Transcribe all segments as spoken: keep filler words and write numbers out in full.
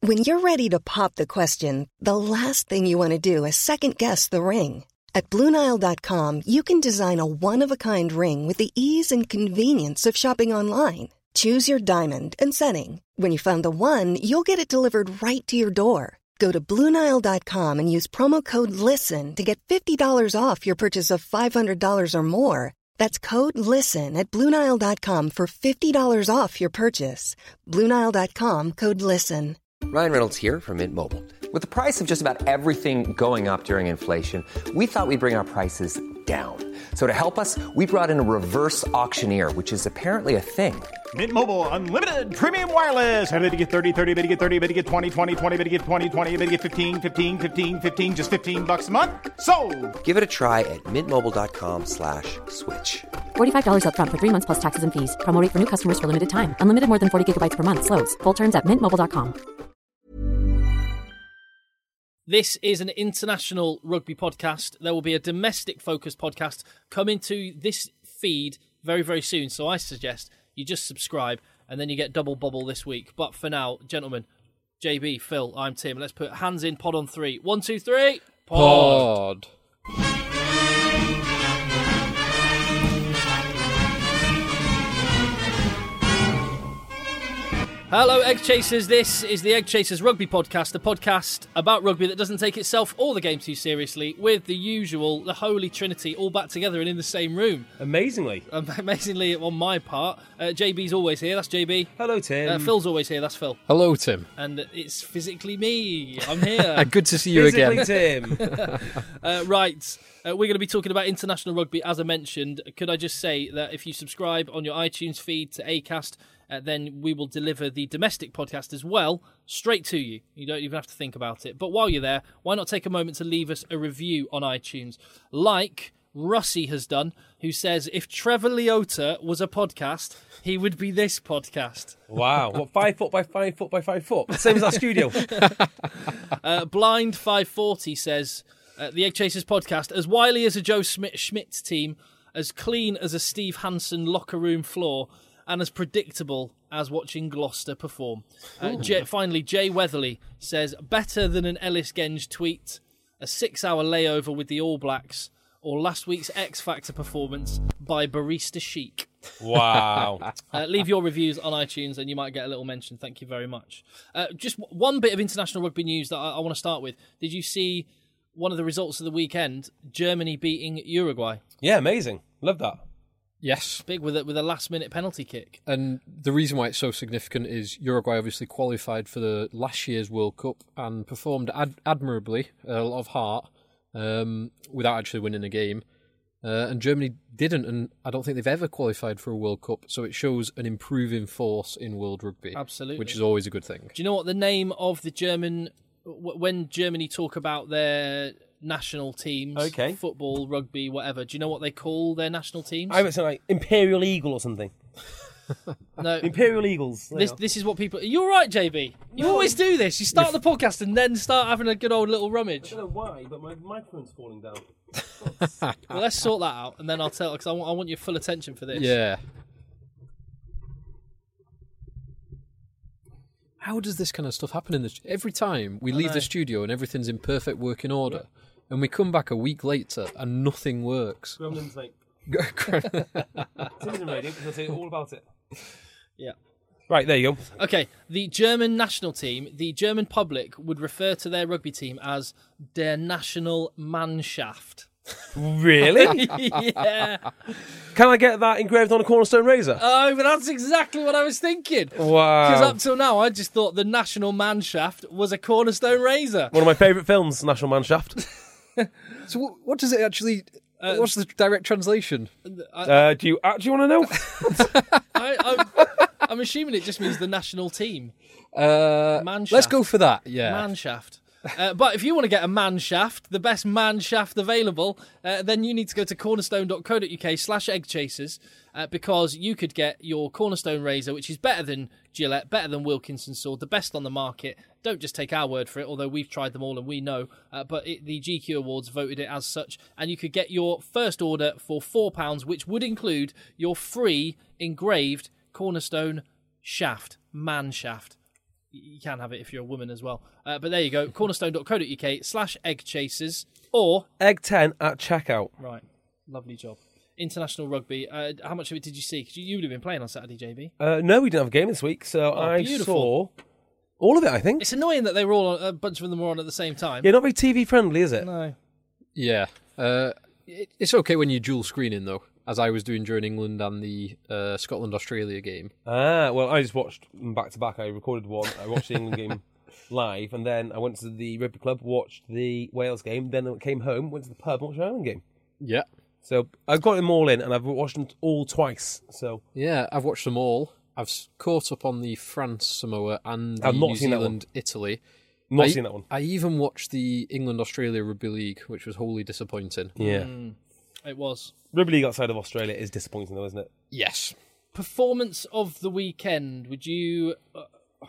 When you're ready to pop the question, the last thing you want to do is second-guess the ring. At Blue Nile dot com, you can design a one-of-a-kind ring with the ease and convenience of shopping online. Choose your diamond and setting. When you find the one, you'll get it delivered right to your door. Go to Blue Nile dot com and use promo code LISTEN to get fifty dollars off your purchase of five hundred dollars or more. That's code LISTEN at Blue Nile dot com for fifty dollars off your purchase. Blue Nile dot com, code LISTEN. Ryan Reynolds here from Mint Mobile. With the price of just about everything going up during inflation, we thought we'd bring our prices down. So to help us, we brought in a reverse auctioneer, which is apparently a thing. Mint Mobile Unlimited Premium Wireless. How to get thirty, thirty, how to get thirty, how to get twenty, twenty, twenty, how to get twenty, twenty, how to get fifteen, fifteen, fifteen, fifteen, just fifteen bucks a month? Sold! Give it a try at mintmobile.com slash switch. forty-five dollars up front for three months plus taxes and fees. Promo rate for new customers for limited time. Unlimited more than forty gigabytes per month. Slows full terms at mint mobile dot com. This is an international rugby podcast. There will be a domestic-focused podcast coming to this feed very, very soon. So I suggest you just subscribe and then you get double bubble this week. But for now, gentlemen, J B, Phil, I'm Tim. Let's put hands in pod on three. One, two, three. Pod. pod. Hello, Egg Chasers. This is the Egg Chasers Rugby Podcast, the podcast about rugby that doesn't take itself or the game too seriously, with the usual, the Holy Trinity, all back together and in the same room. Amazingly. Um, amazingly, on my part. Uh, J B's always here, that's J B. Hello, Tim. Uh, Phil's always here, that's Phil. Hello, Tim. And it's physically me. I'm here. Good to see you physically again. Tim. uh, right. Uh, we're going to be talking about international rugby, as I mentioned. Could I just say that if you subscribe on your iTunes feed to Acast, Uh, then we will deliver the domestic podcast as well, straight to you. You don't even have to think about it. But while you're there, why not take a moment to leave us a review on iTunes, like Russie has done, who says, if Trevor Leota was a podcast, he would be this podcast. Wow. What, five foot by five foot by five foot? Same as our studio. uh, Blind five forty says, uh, the Egg Chasers podcast, as wily as a Joe Schmidt, Schmidt team, as clean as a Steve Hansen locker room floor, and as predictable as watching Gloucester perform. Uh, J- finally, Jay Weatherly says, better than an Ellis Genge tweet, a six-hour layover with the All Blacks, or last week's X Factor performance by Barista Chic. Wow. uh, leave your reviews on iTunes and you might get a little mention. Thank you very much. Uh, just one bit of international rugby news that I, I want to start with. Did you see one of the results of the weekend? Germany beating Uruguay. Yeah, amazing. Love that. Yes. Big with a, with a last-minute penalty kick. And the reason why it's so significant is Uruguay obviously qualified for the last year's World Cup and performed ad- admirably, a lot of heart, um, without actually winning a game. Uh, and Germany didn't, and I don't think they've ever qualified for a World Cup, so it shows an improving force in world rugby. Absolutely. Which is always a good thing. Do you know what the name of the German... When Germany talk about their national teams, okay. football, rugby, whatever, do you know what they call their national teams? I would say like Imperial Eagle or something. No, Imperial Eagles. This this is what people... You're right, J B. You no. always do this. You start the podcast and then start having a good old little rummage. I don't know why, but my microphone's falling down. Well, let's sort that out, and then I'll tell, because I want, I want your full attention for this. Yeah. How does this kind of stuff happen in the... Every time we I leave know. the studio and everything's in perfect working order, yeah. and we come back a week later and nothing works. Gremlin's like... Citizen Radio, because I'll tell you all about it. Yeah. Right, there you go. Okay, the German national team, the German public would refer to their rugby team as der National Mannschaft. Really? Yeah. Can I get that engraved on a cornerstone razor? Oh, but that's exactly what I was thinking. Wow. Because up till now, I just thought the National Mannschaft was a cornerstone razor. One of my favourite films, National Mannschaft. So what, what does it actually... Uh, what's the direct translation? I, uh, do you actually want to know? I, I'm, I'm assuming it just means the national team. Uh, Mannschaft. Let's go for that, yeah. Mannschaft. Uh, but if you want to get a man shaft, the best man shaft available, uh, then you need to go to cornerstone.co.uk slash eggchasers uh, because you could get your Cornerstone razor, which is better than Gillette, better than Wilkinson sword, the best on the market. Don't just take our word for it, although we've tried them all and we know. Uh, but it, the G Q Awards voted it as such. And you could get your first order for four pounds, which would include your free engraved Cornerstone shaft, man shaft. you can have it if you're a woman as well. Uh, but there you go, cornerstone.co.uk slash egg chasers or egg ten at checkout. Right, lovely job. International rugby. Uh, how much of it did you see? Because you, you would have been playing on Saturday, J B. Uh, no, we didn't have a game this week, so Oh, I beautiful. saw all of it. I think It's annoying that they were all on, a bunch of them were on at the same time. yeah, not very T V friendly, is it? No. Yeah. Uh, it, it's okay when you're dual screening, though, as I was doing during England and the uh, Scotland-Australia game. Ah, well, I just watched them back to back. I recorded one. I watched the England game live, and then I went to the rugby club, watched the Wales game. Then I came home, went to the pub, and watched the Ireland game. Yeah. So I've got them all in, and I've watched them all twice. So Yeah, I've watched them all. I've s- caught up on the France Samoa and the I've not New seen that one. Zealand Italy. not I, seen that one. I even watched the England Australia Rugby League, which was wholly disappointing. Yeah, Mm, it was. rugby league outside of Australia is disappointing, though, isn't it? Yes. Performance of the weekend. Would you... Uh,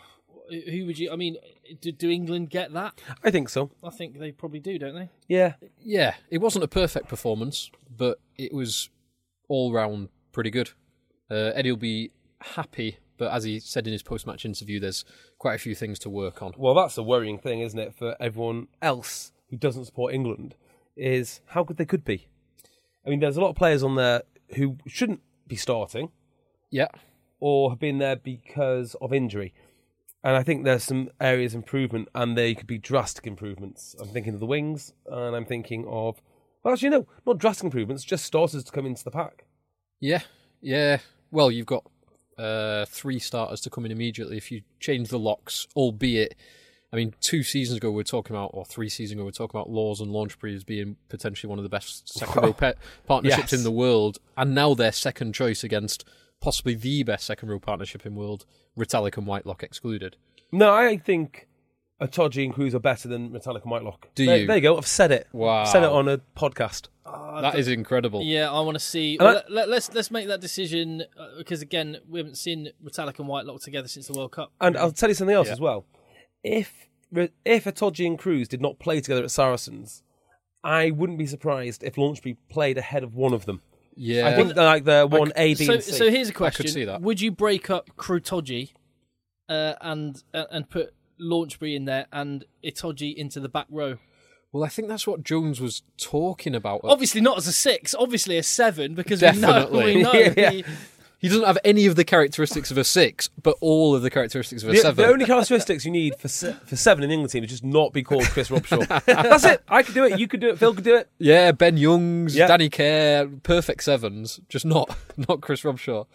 who would you... I mean, do, do England get that? I think so. I think they probably do, don't they? Yeah, Yeah, it wasn't a perfect performance, but it was all round pretty good. Uh, Eddie will be happy, but as he said in his post-match interview, there's quite a few things to work on. well, that's a worrying thing, isn't it, for everyone else who doesn't support England, is how good they could be. I mean, there's a lot of players on there who shouldn't be starting Yeah, or have been there because of injury. And I think there's some areas of improvement, and they could be drastic improvements. I'm thinking of the wings, and I'm thinking of... Well, actually, no, not drastic improvements, just starters to come into the pack. yeah, yeah. Well, you've got uh, three starters to come in immediately if you change the locks, albeit... I mean, two seasons ago we were talking about, or three seasons ago we were talking about Laws and Launchbury as being potentially one of the best second row pe- partnerships Yes. in the world, and now they're second choice against possibly the best second row partnership in the world, Retallick and Whitelock excluded. No, I think Itoje and Cruz are better than Retallick and Whitelock. Do there, you? There you go, I've said it. Wow. I've said it on a podcast. That is incredible. Yeah, I want to see. And I- let, let, let's let's make that decision uh, because again, we haven't seen Retallick and Whitelock together since the World Cup. And I'll tell you something else Yeah. as well. If if Itoje and Cruz did not play together at Saracens, I wouldn't be surprised if Launchbury played ahead of one of them. Yeah. I think they're like the one A, B, So, and C. so here's a question: see that. Would you break up Crutoji uh, and uh, and put Launchbury in there and Itoje into the back row? Well, I think that's what Jones was talking about. Obviously not as a six, obviously a seven, because Definitely. we know, we know Yeah. he, He doesn't have any of the characteristics of a six, but all of the characteristics of a the, seven. the only characteristics you need for se- for seven in the England team is just not be called Chris Robshaw. That's it. I could do it. You could do it. Phil could do it. Yeah, Ben Youngs, Yeah. Danny Kerr, perfect sevens, just not not Chris Robshaw.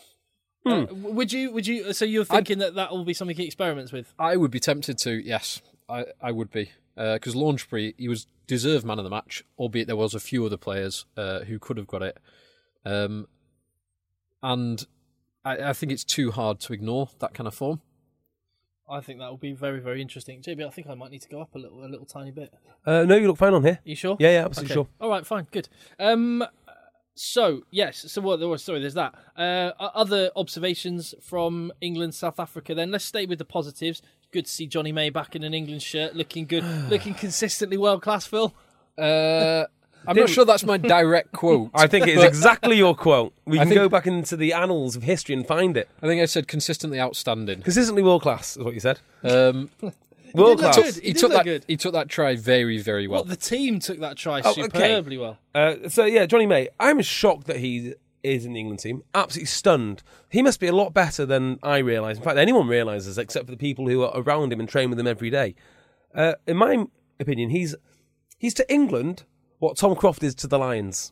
uh, would you? Would you? So you're thinking that that will be something he experiments with? I would be tempted to, yes, I, I would be. Because Launchbury, he was deserved man of the match, albeit there was a few other players uh, who could have got it. Um, and I, I think it's too hard to ignore that kind of form. I think that will be very, very interesting. J B, I think I might need to go up a little, a little tiny bit. Uh, no, you look fine on here. You sure? Yeah, yeah, absolutely Okay. sure. All right, fine, good. Um, so yes, so what? Well, sorry, there's that. Uh, other observations from England, South Africa. Then let's stay with the positives. Good to see Johnny May back in an England shirt, looking good, looking consistently world class. Phil. Uh, I'm not sure that's my direct quote. I think it is exactly your quote. We I can think- go back into the annals of history and find it. I think I said consistently outstanding. Consistently world class is what you said. Um, World look class. good. he He did took look that. good. He took that try very, very well. Well, the team took that try Oh, okay. superbly well. Uh, so yeah, Johnny May. I'm shocked that he is in the England team. Absolutely stunned. He must be a lot better than I realise. In fact, anyone realises, except for the people who are around him and train with him every day. Uh, in my opinion, he's he's to England what Tom Croft is to the Lions.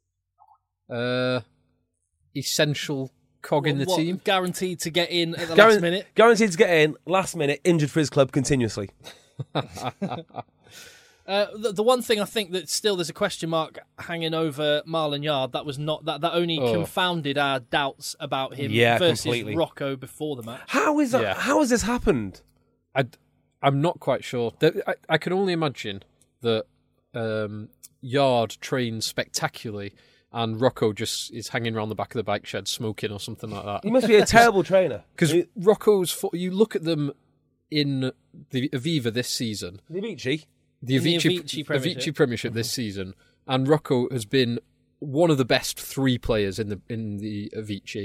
Uh, essential cog in the What, team. guaranteed to get in at the Guaran- last minute. Guaranteed to get in last minute. Injured for his club continuously. Uh, the, the one thing I think that still there's a question mark hanging over Marlon Yard. That was not that that only Oh. confounded our doubts about him Yeah, versus completely. Rocco before the match. How is that? Yeah. How has this happened? I, I'm not quite sure. There- I, I can only imagine that um, Yard trains spectacularly and Rocco just is hanging around the back of the bike shed smoking or something like He that. must be a terrible trainer. Because He- Rocco's, fo- you look at them in the Aviva this season, Avicii. the The Avicii, Avicii Premiership. Avicii Premiership this season, and Rocco has been one of the best three players in the in the Avicii.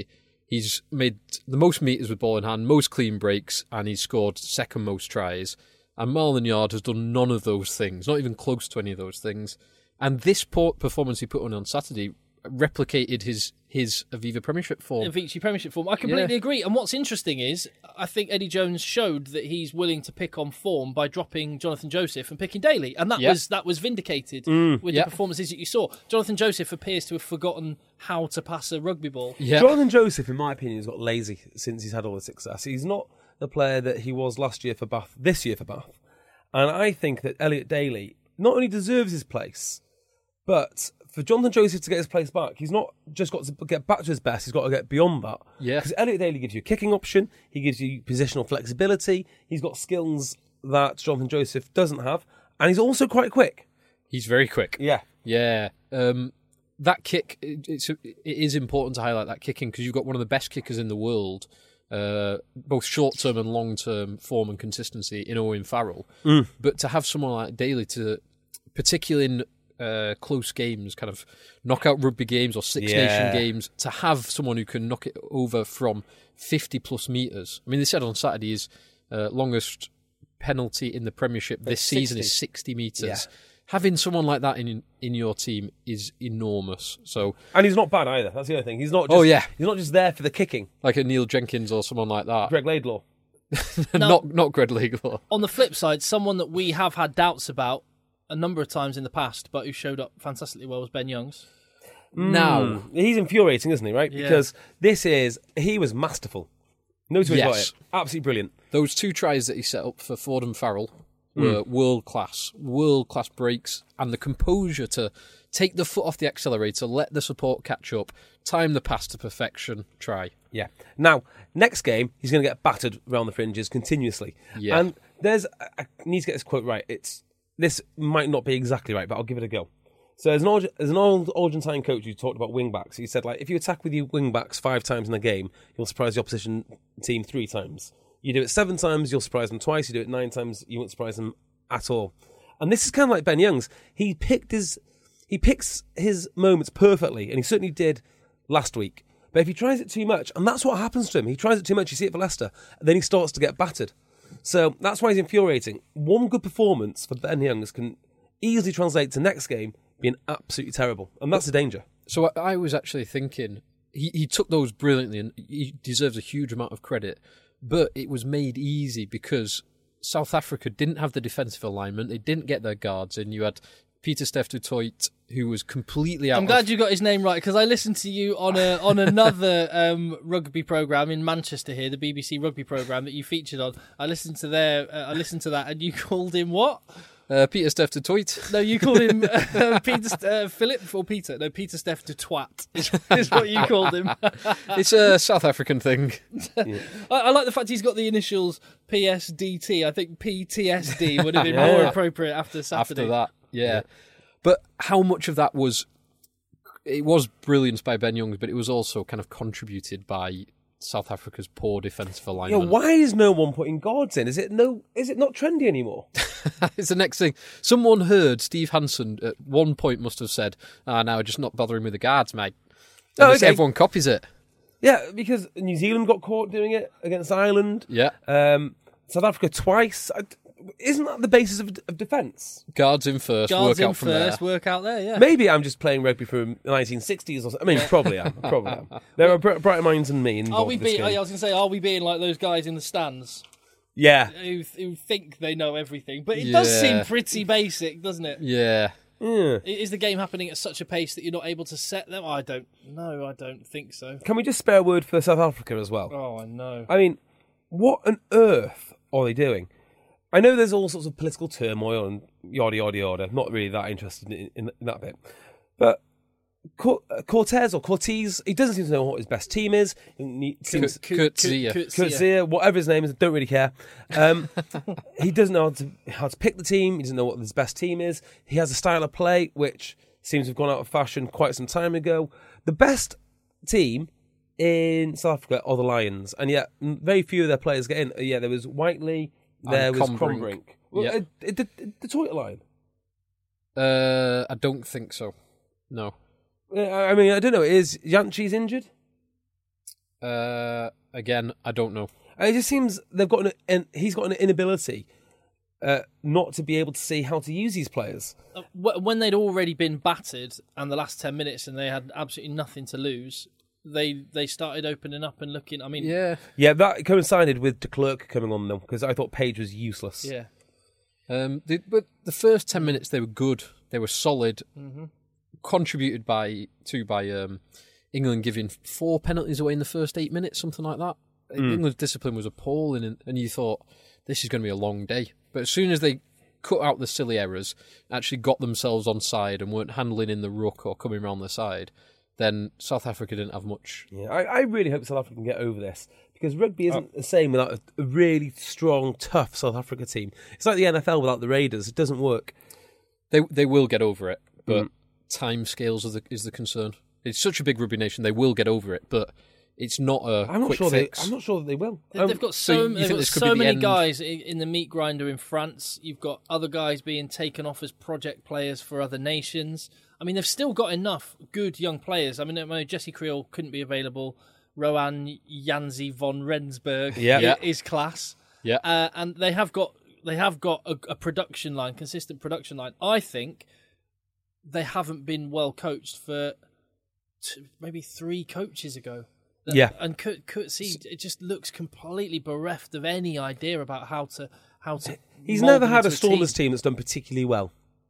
He's made the most meters with ball in hand, most clean breaks, and he's scored second most tries. And Marlon Yard has done none of those things, not even close to any of those things. And this performance he put on on Saturday replicated his his Aviva Premiership form. Avicii Premiership form. I completely Yeah. agree. And what's interesting is, I think Eddie Jones showed that he's willing to pick on form by dropping Jonathan Joseph and picking Daly, and that Yeah. was that was vindicated Mm. with Yeah. the performances that you saw. Jonathan Joseph appears to have forgotten how to pass a rugby ball. Yeah, Jonathan Joseph, in my opinion, has got lazy since he's had all the success. He's not the player that he was last year for Bath, this year for Bath. And I think that Elliot Daly not only deserves his place, but for Jonathan Joseph to get his place back, he's not just got to get back to his best, he's got to get beyond that. Yeah. Because Elliot Daly gives you a kicking option, he gives you positional flexibility, he's got skills that Jonathan Joseph doesn't have, and he's also quite quick. he's very quick. Yeah. Yeah. Um, that kick, it, it's, it is important to highlight that kicking because you've got one of the best kickers in the world, uh, both short-term and long-term form and consistency in Owen Farrell. Mm. But to have someone like Daly, to particularly in uh, close games, kind of knockout rugby games or Six Yeah. Nation games, to have someone who can knock it over from fifty-plus metres. I mean, they said on Saturday his uh, longest penalty in the Premiership this It's season sixty. is sixty metres. Yeah. Having someone like that in in your team is enormous. So, And he's not bad either, that's the other thing. He's not just, Oh, yeah. he's not just there for the kicking. like a Neil Jenkins or someone like that. Greg Laidlaw. not not Greg Laidlaw. On the flip side, someone that we have had doubts about a number of times in the past, but who showed up fantastically well was Ben Youngs. Now, He's infuriating, isn't he, right? Yeah. Because this is, he was masterful. No two ways about Yes. it. Absolutely brilliant. those two tries that he set up for Ford and Farrell were world class, world class breaks, and the composure to take the foot off the accelerator, let the support catch up, time the pass to perfection, try. Yeah. Now, next game, he's going to get battered around the fringes continuously. Yeah. And there's, I need to get this quote right. It's This might not be exactly right, but I'll give it a go. So there's an, Arge- there's an old Argentine coach who talked about wing-backs. He said, like, if you attack with your wing-backs five times in a game, you'll surprise the opposition team three times. You do it seven times, you'll surprise them twice. You do it nine times, you won't surprise them at all. And this is kind of like Ben Youngs. He picked his, he picks his moments perfectly, and he certainly did last week. But if he tries it too much, and that's what happens to him, he tries it too much, you see it for Leicester, and then he starts to get battered. So that's why he's infuriating. One good performance for Ben Youngs can easily translate to next game being absolutely terrible, and that's the danger. So I, I was actually thinking, he, he took those brilliantly and he deserves a huge amount of credit, but it was made easy because South Africa didn't have the defensive alignment, they didn't get their guards in. You had Pieter-Steph du Toit, who was completely out I'm glad of... you got his name right, because I listened to you on a on another um, rugby programme in Manchester here, the B B C rugby programme that you featured on. I listened to their, uh, I listened to that, and you called him what? Uh, Pieter-Steph du Toit. No, you called him uh, Peter uh, Philip or Peter. No, Pieter-Steph de Twat is, is what you called him. It's a South African thing. I, I like the fact he's got the initials P S D T. I think P T S D would have been Yeah. more appropriate after Saturday. After that, yeah. But how much of that was... It was brilliance by Ben Youngs, but it was also kind of contributed by South Africa's poor defensive Yeah, alignment. why is no one putting guards in? Is it no? Is it not trendy anymore? It's the next thing. Someone heard Steve Hansen at one point must have said, ah, now just not bothering with the guards, mate. And Oh, it's- okay. Everyone copies it. Yeah, because New Zealand got caught doing it against Ireland. Yeah. Um, South Africa twice. I- Isn't that the basis of, of defence? Guards in first, Guards work in out from first, there. work out there, yeah. Maybe I'm just playing rugby from the nineteen sixties or something. I mean, probably am. Probably am. There are br- brighter minds than me involved Are we in this being? game. I was going to say, are we being like those guys in the stands Yeah. who who think they know everything? But it does Yeah. seem pretty basic, doesn't it? Yeah. Yeah. Is the game happening at such a pace that you're not able to set them? I don't know. I don't think so. Can we just spare a word for South Africa as well? Oh, I know. I mean, what on earth are they doing? I know there's all sorts of political turmoil and yada, yada, yada. Not really that interested in, in, in that bit. But Cor- Cortez or Cortez, he doesn't seem to know what his best team is. He seems, Kurt Zia. Kurt Zia, whatever his name is, don't really care. Um, he doesn't know how to, how to pick the team. He doesn't know what his best team is. He has a style of play which seems to have gone out of fashion quite some time ago. The best team in South Africa are the Lions, and yet very few of their players get in. Yeah, there was Whiteley, there And was Combrink. Combrink. Well, Yeah. uh, the, the, the toilet line. Uh, I don't think so. No. Uh, I mean, I don't know. Is Yanchi's injured? Uh, again, I don't know. It just seems they've got an, an he's got an inability uh, not to be able to see how to use these players. Uh, when they'd already been battered and the last ten minutes and they had absolutely nothing to lose, they they started opening up and looking. I mean, Yeah. Yeah, that coincided with de Klerk coming on them because I thought Page was useless. yeah. Um, the, but the first ten minutes they were good. They were solid. Mm-hmm. Contributed by to by um, England giving four penalties away in the first eight minutes, something like that. Mm. England's discipline was appalling, and, and you thought this is going to be a long day. But as soon as they cut out the silly errors, actually got themselves on side and weren't handling in the ruck or coming around the side, then South Africa didn't have much. Yeah, I, I really hope South Africa can get over this because rugby isn't oh. the same without a, a really strong, tough South Africa team. It's like the N F L without the Raiders. It doesn't work. They they will get over it, but Mm. time scales is the, is the concern. It's such a big rugby nation; they will get over it, but it's not a I'm not quick sure fix. they. I'm not sure that they will. They- Um, They've got so so, you they've think got this could so be the many end? guys in, in the meat grinder in France. You've got other guys being taken off as project players for other nations. I mean, they've still got enough good young players. I mean, I know Jesse Creel couldn't be available. Rohan Janzi von Rensburg Yeah. i- Yeah. is class. Yeah. Uh, and they have got they have got a, a production line, consistent production line. I think they haven't been well coached for two, maybe three coaches ago. Yeah. And Kurt, Kurt see it just looks completely bereft of any idea about how to how to. He's mould never them had a into Stormers team. team that's done particularly well.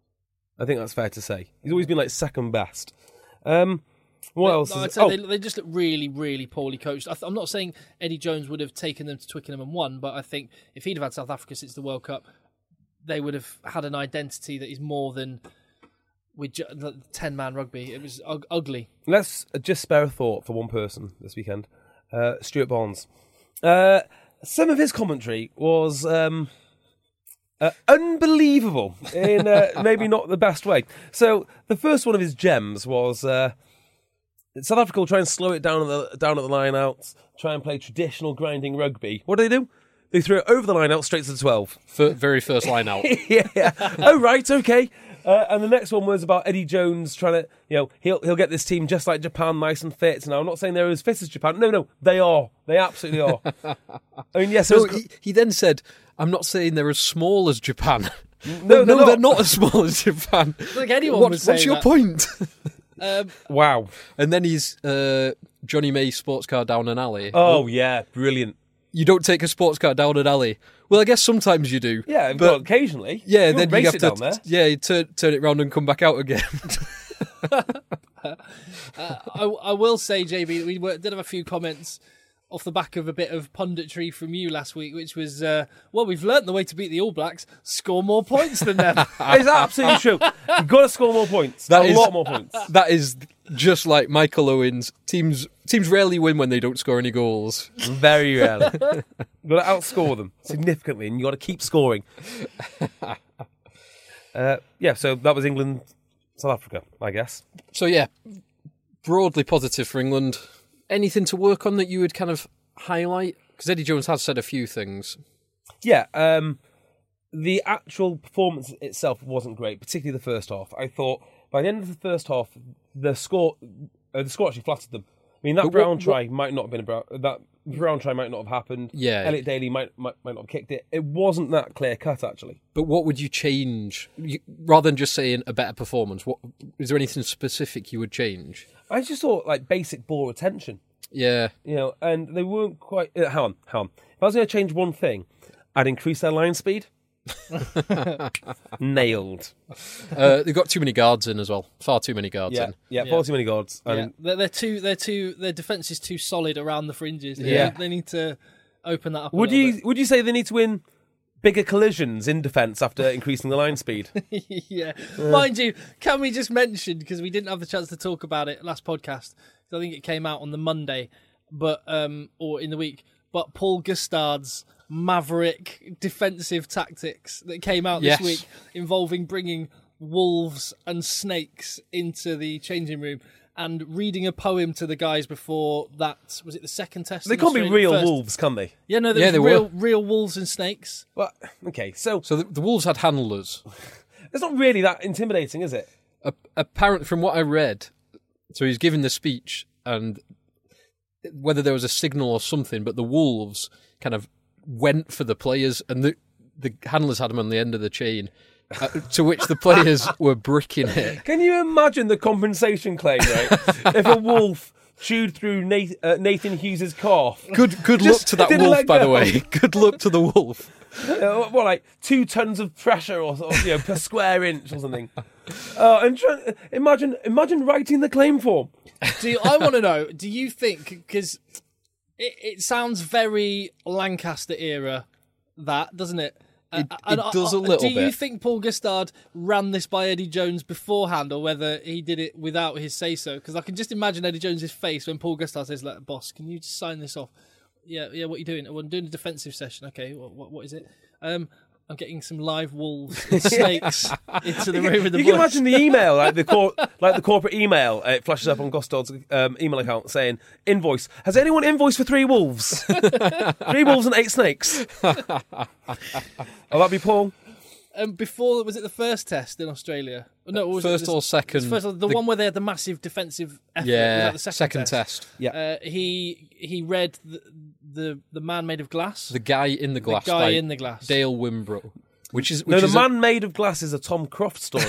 I think that's fair to say. He's always been like second best. Um, what else? I'd Is, say oh, they, they just look really, really poorly coached. I th- I'm not saying Eddie Jones would have taken them to Twickenham and won, but I think if he'd have had South Africa since the World Cup, they would have had an identity that is more than with ju- the ten-man rugby. It was ug- ugly. let's just spare a thought for one person this weekend. Uh, Stuart Barnes. Uh, some of his commentary was um, uh, unbelievable in uh, maybe not the best way. So the first one of his gems was uh, South Africa will try and slow it down at the down at the line outs, try and play traditional grinding rugby. What do they do? They threw it over the line out straight to the twelve. Fir- very first line out. yeah. Oh right, okay. Uh, and the next one was about Eddie Jones trying to, you know, he'll he'll get this team just like Japan, nice and fit. Now I'm not saying they're as fit as Japan. No, no, they are. They absolutely are. I mean, yes. it So was- he, he then said, "I'm not saying they're as small as Japan." No, no, they're they're not. not as small as Japan. Like anyone What- would say what's your that. point? Um, wow. And then he's uh, Johnny May sports car down an alley. Oh yeah, brilliant. You don't take a sports car down an alley. Well, I guess sometimes you do. Yeah, but but occasionally. yeah, you then race you have it to down there. yeah, you turn turn it round and come back out again. uh, I, I will say, J B, we were, did have a few comments off the back of a bit of punditry from you last week, which was, uh, well, we've learnt the way to beat the All Blacks: score more points than them. It's absolutely true. You've got to score more points. That a is- lot more points. That is just like Michael Owens. Teams teams rarely win when they don't score any goals. Very rarely. You've got to outscore them significantly, and you've got to keep scoring. uh, yeah, so that was England, South Africa, I guess. So yeah, broadly positive for England. Anything to work on that you would kind of highlight? Because Eddie Jones has said a few things. Yeah, um, the actual performance itself wasn't great, particularly the first half. I thought by the end of the first half, the score, uh, the score actually flattered them. I mean, that But what- Brown what- try might not have been a Brown. That Brown try might not have happened. Yeah. Elliot Daly might, might might not have kicked it. It wasn't that clear cut actually. But what would you change you, rather than just saying a better performance? What is there anything specific you would change? I just thought like basic ball retention, Yeah, you know, and they weren't quite. Uh, hang on, hang on. If I was going to change one thing, I'd increase their line speed. Nailed. uh, they've got too many guards in as well. Far too many guards Yeah, in. yeah, Yeah. far too many guards. Yeah, And they're, they're too. They're too. Their defense is too solid around the fringes. They, Yeah. they need to open that up. A would little you would you say they need to win bigger collisions in defence after increasing the line speed? bit. yeah, mind you, can we just mention, because we didn't have the chance to talk about it last podcast, so I think it came out on the Monday, but um, or in the week. But Paul Gustard's maverick defensive tactics that came out this Yes. week, involving bringing wolves and snakes into the changing room and reading a poem to the guys before that. Was it the second test? They in can't be Australia? real First- wolves, can they? Yeah, no, Yeah, there's they real, were. real wolves and snakes. Well, okay, so So the, the Wolves had handlers. it's not really that intimidating, is it? A, apparent from what I read, so he's giving the speech and whether there was a signal or something, but the Wolves kind of went for the players, and the the handlers had them on the end of the chain, uh, to which the players were bricking it. Can you imagine the compensation claim, right? If a wolf chewed through Nathan, uh, Nathan Hughes' calf. Good good luck Just to that didn't wolf, let by the go. way. Good luck to the wolf. Uh, what, like two tons of pressure, or, or you know, per square inch, or something. Uh, and try, imagine, imagine writing the claim form. Do you, I want to know? Do you think, because it, it sounds very Lancaster era, that doesn't it? It, Uh, it and does I- a little Do you bit. think Paul Gustard ran this by Eddie Jones beforehand, or whether he did it without his say so? Because I can just imagine Eddie Jones's face when Paul Gustard says, "Like, boss, can you just sign this off?" Yeah, yeah. What are you doing? Well, I'm doing a defensive session. Okay, what, what, what is it? Um, I'm getting some live wolves and snakes into the room with the You boys. can imagine the email, like the cor- like the corporate email. Uh, it flashes up on Gustard's um, email account saying, "Invoice. Has anyone invoiced for three wolves? Three wolves and eight snakes." Oh, that'd be Paul. Um, before, was it the first test in Australia? No, or was First it or second? the, first, the, the- one where they had the massive defensive effort. Yeah, was that the second, second test. test. Yeah. Uh, he he read the, the the man made of glass. The Guy in the Glass. the guy by in the glass. Dale Wimbrough. Which is, which No, the is a- man made of glass is a Tom Croft story.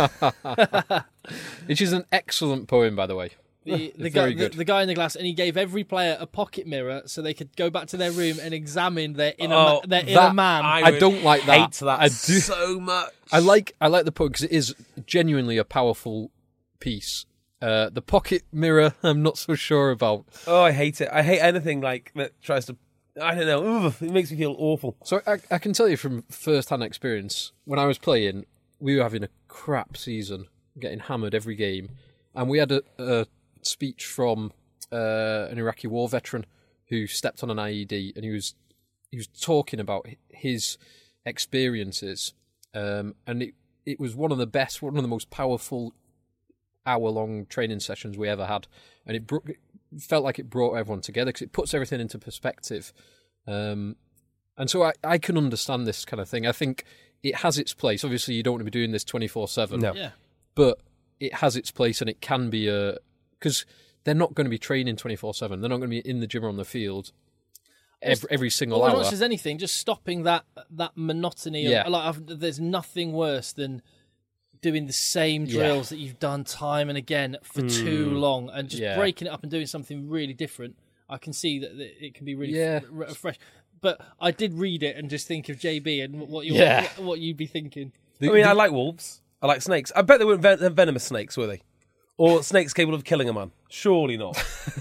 which is an excellent poem, by the way. The, the, Very guy, the, good. the guy in the glass, and he gave every player a pocket mirror so they could go back to their room and examine their inner Oh, ma- their that- inner man. I don't like that. Hate that I do- so much. I like I like the poem because it is genuinely a powerful piece. Uh, the pocket mirror, I'm not so sure about. Oh, I hate it. I hate anything like that tries to. I don't know. Ugh, it makes me feel awful. So I, I can tell you from first-hand experience, when I was playing, we were having a crap season, getting hammered every game, and we had a, a speech from uh, an Iraqi war veteran who stepped on an I E D, and he was he was talking about his experiences, um, and it it was one of the best, one of the most powerful hour-long training sessions we ever had, and it, bro- it felt like it brought everyone together because it puts everything into perspective. Um, and so I, I can understand this kind of thing. I think it has its place. Obviously, you don't want to be doing this twenty-four seven. No. Yeah. But it has its place, and it can be a... Because they're not going to be training twenty-four seven. They're not going to be in the gym or on the field every, every single Well, hour. as much as anything, just stopping that that monotony. Of, Yeah. like, I've, there's nothing worse than doing the same Yeah. drills that you've done time and again for too long, and just Yeah. breaking it up and doing something really different. I can see that, that it can be really Yeah. f- r- fresh. But I did read it and just think of J B and what you Yeah. what, what you'd be thinking. I mean, I like wolves. I like snakes. I bet they weren't ven- venomous snakes, were they? Or snakes capable of killing a man? Surely not.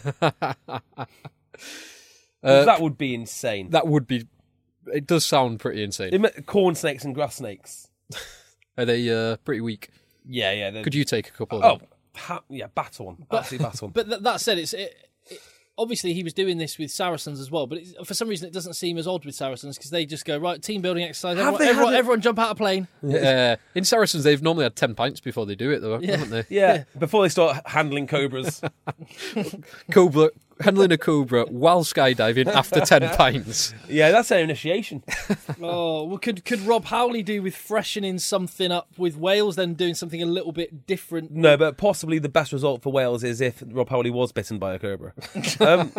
That would be insane. That would be... It does sound pretty insane. It meant corn snakes and grass snakes. Are they uh, pretty weak? Yeah, yeah. they're- Could you take a couple of Oh, them? ha- yeah, batter one. Absolutely batter one. But th- that said, it's it, it, obviously he was doing this with Saracens as well. But it's, for some reason, it doesn't seem as odd with Saracens because they just go right team building exercise. Have Everyone, they had everyone, it- everyone jump out of plane. Uh, in Saracens, they've normally had ten pints before they do it, though, haven't they? Yeah, before they start handling cobras. Cobra, handling a cobra while skydiving after ten pints. Yeah, that's their initiation. Oh, well, could could Rob Howley do with freshening something up with Wales, then doing something a little bit different? No, but possibly the best result for Wales is if Rob Howley was bitten by a cobra. Um,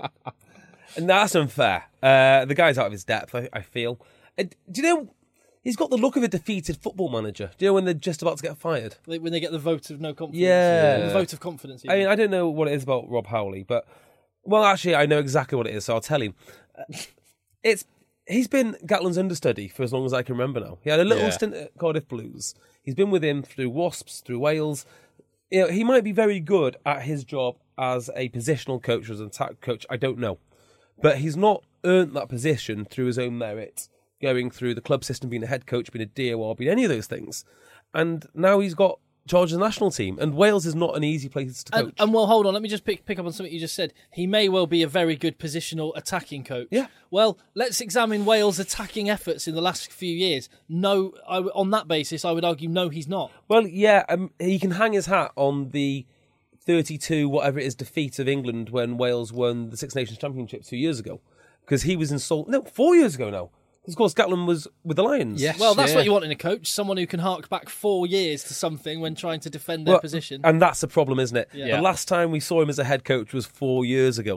and that's unfair. Uh, the guy's out of his depth, I, I feel. Uh, do you know, he's got the look of a defeated football manager. Do you know when they're just about to get fired? Like when they get the vote of no confidence. Yeah. the vote of confidence. I mean, I don't know what it is about Rob Howley, but... Well, actually, I know exactly what it is, so I'll tell him. Uh, It's He's been Gatland's understudy for as long as I can remember now. He had a little Yeah. stint at Cardiff Blues. He's been with him through Wasps, through Wales. You know, he might be very good at his job as a positional coach or as an attack coach. I don't know. But he's not earned that position through his own merit, going through the club system, being a head coach, being a D O R, being any of those things. And now he's got charge of the national team. And Wales is not an easy place to coach. And, and well, hold on. Let me just pick pick up on something you just said. He may well be a very good positional attacking coach. Yeah. Well, let's examine Wales' attacking efforts in the last few years. No, I, on that basis, I would argue no, he's not. Well, yeah, um, he can hang his hat on the thirty-two, whatever it is, defeat of England when Wales won the Six Nations Championship two years ago. Because he was insulted. No, four years ago now. Because, of course, Gatland was with the Lions. Yes. Well, that's yeah. what you want in a coach. Someone who can hark back four years to something when trying to defend their Well, position. And that's the problem, isn't it? Yeah. The last time we saw him as a head coach was four years ago.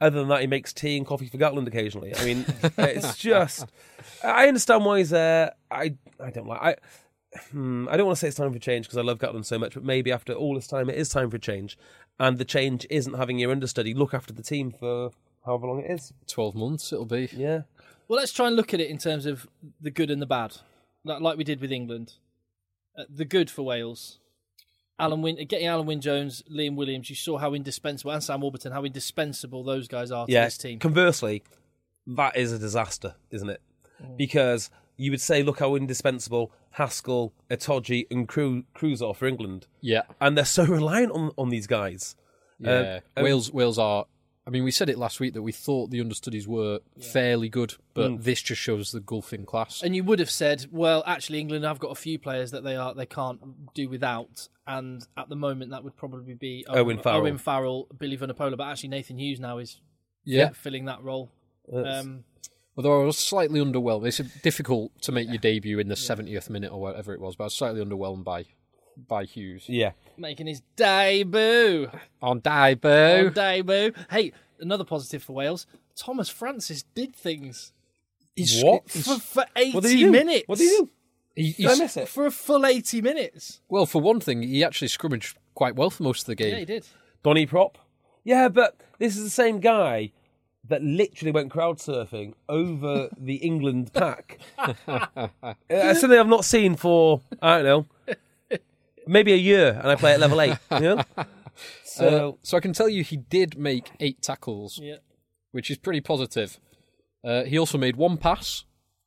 Other than that, he makes tea and coffee for Gatland occasionally. I mean, it's just... I understand why he's there. I I don't like... I hmm, I don't want to say it's time for change because I love Gatland so much, but maybe after all this time, it is time for change. And the change isn't having your understudy look after the team for however long it is. twelve months it'll be. Yeah. Well, let's try and look at it in terms of the good and the bad, like we did with England. Uh, the good for Wales... Alan Win- getting Alan Wynne-Jones, Liam Williams, you saw how indispensable, and Sam Warburton, how indispensable those guys are to yeah. this team. Conversely, that is a disaster, isn't it? Mm. Because you would say, look how indispensable Haskell, Itoje and Cru- Cruz are for England. Yeah. And they're so reliant on, on these guys. Yeah. Um, Wales Wales are... I mean, we said it last week that we thought the understudies were yeah. fairly good, but mm. this just shows the gulf in class. And you would have said, well, actually, England have got a few players that they are they can't do without, and at the moment that would probably be Owen, Owen Farrell, Owen Farrell, Billy Vunipola, but actually Nathan Hughes now is yeah. filling that role. Yes. Um, Although I was slightly underwhelmed. It's difficult to make your debut in the yeah. seventieth minute or whatever it was, but I was slightly underwhelmed by by Hughes. Yeah. Making his debut. On debut. On debut. Hey, another positive for Wales. Thomas Francis did things. He's, what? For, for eighty what did he do? minutes. What did he do? He, did I miss it? For a full eighty minutes. Well, for one thing, he actually scrimmaged quite well for most of the game. Yeah, he did. Donny Prop. Yeah, but this is the same guy that literally went crowd surfing over the England pack. uh, something I've not seen for, I don't know, maybe a year, and I play at level eight. You know? So, uh, so I can tell you he did make eight tackles, yeah. which is pretty positive. Uh, he also made one pass,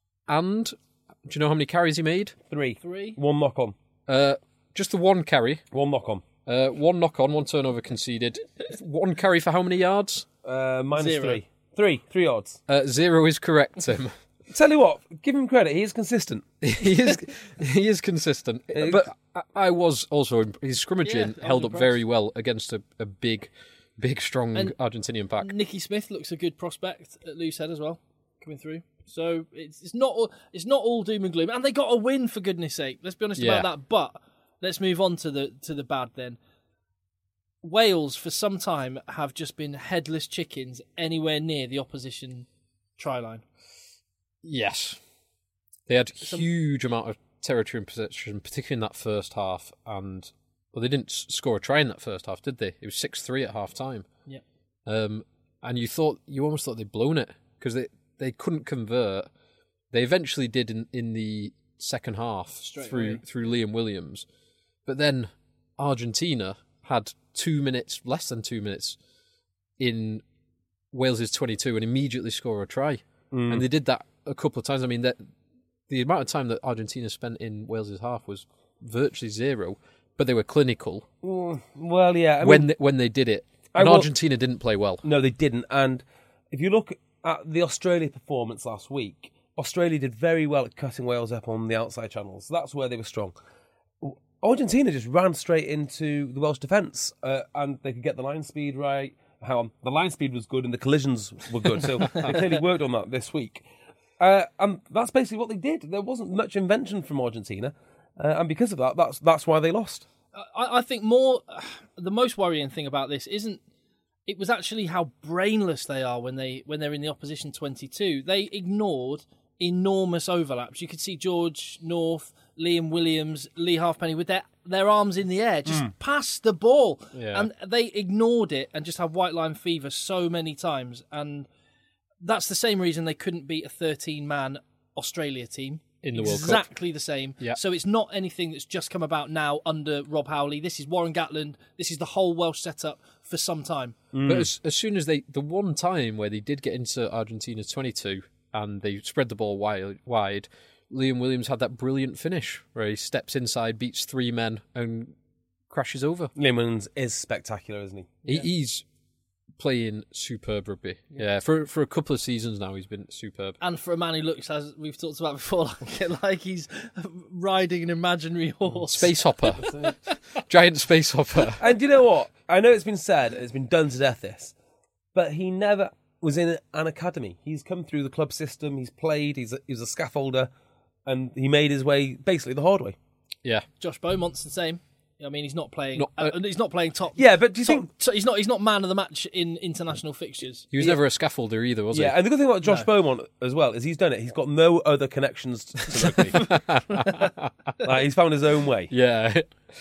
and do you know how many carries he made? Three. Three. One knock on. Uh, just the one carry. One knock on. Uh, one knock on, one turnover conceded. One carry for how many yards? Uh, minus Zero. three. Three. Three yards. Uh, zero is correct, Tim. Tell you what, give him credit. He is consistent. he is he is consistent. But I, I was also... His scrimmaging Yeah, held up impressed. very well against a, a big, big, strong And Argentinian pack. Nicky Smith looks a good prospect at loose head as well, coming through. So it's it's not all, it's not all doom and gloom. And they got a win, for goodness sake. Let's be honest Yeah. about that. But let's move on to the to the bad then. Wales, for some time, have just been headless chickens anywhere near the opposition try line. Yes. They had Some- huge amount of territory and possession, particularly in that first half. And well, they didn't s- score a try in that first half, did they? It was six three at half time. Yeah. Um, and you thought you almost thought they'd blown it because they, they couldn't convert. They eventually did in, in the second half Straight through away. through Liam Williams. But then Argentina had two minutes, less than two minutes, in Wales's twenty-two and immediately score a try. Mm. And they did that a couple of times. I mean, that the amount of time that Argentina spent in Wales's half was virtually zero, but they were clinical. Mm, well, yeah. I when mean, they, when they did it, I and will- Argentina didn't play well. No, they didn't. And if you look at the Australia performance last week, Australia did very well at cutting Wales up on the outside channels. That's where they were strong. Argentina just ran straight into the Welsh defence, uh, and they could get the line speed right. How the line speed was good and the collisions were good, so they clearly worked on that this week. Uh, and that's basically what they did. There wasn't much invention from Argentina, uh, and because of that, that's that's why they lost. I, I think more the most worrying thing about this isn't it was actually how brainless they are when they when they're in the opposition twenty-two. They ignored enormous overlaps. You could see George North, Liam Williams, Lee Halfpenny with their their arms in the air, just Mm. pass the ball, Yeah. and they ignored it and just had white line fever so many times. And that's the same reason they couldn't beat a thirteen-man Australia team. In the World Cup. Exactly the same. Yeah. So it's not anything that's just come about now under Rob Howley. This is Warren Gatland. This is the whole Welsh setup for some time. But as, as soon as they, the one time where they did get into Argentina's twenty-two and they spread the ball wide, wide, Liam Williams had that brilliant finish where he steps inside, beats three men, and crashes over. Liam Williams is spectacular, isn't he? He, he's playing superb rugby. Yeah. yeah, for for a couple of seasons now, he's been superb. And for a man who looks, as we've talked about before, like, like he's riding an imaginary horse. Space hopper, giant space hopper. And you know what? I know it's been said, it's been done to death, this, but he never was in an academy. He's come through the club system, he's played, he's a, he was a scaffolder, and he made his way basically the hard way. Yeah, Josh Beaumont's the same. I mean, he's not playing. Not, uh, uh, he's not playing top. Yeah, but do you top, think so he's not? He's not man of the match in international fixtures. He was Yeah. never a scaffolder either, was Yeah, he? and the good thing about Josh No. Beaumont as well is he's done it. He's got no other connections to rugby. Like, he's found his own way. Yeah.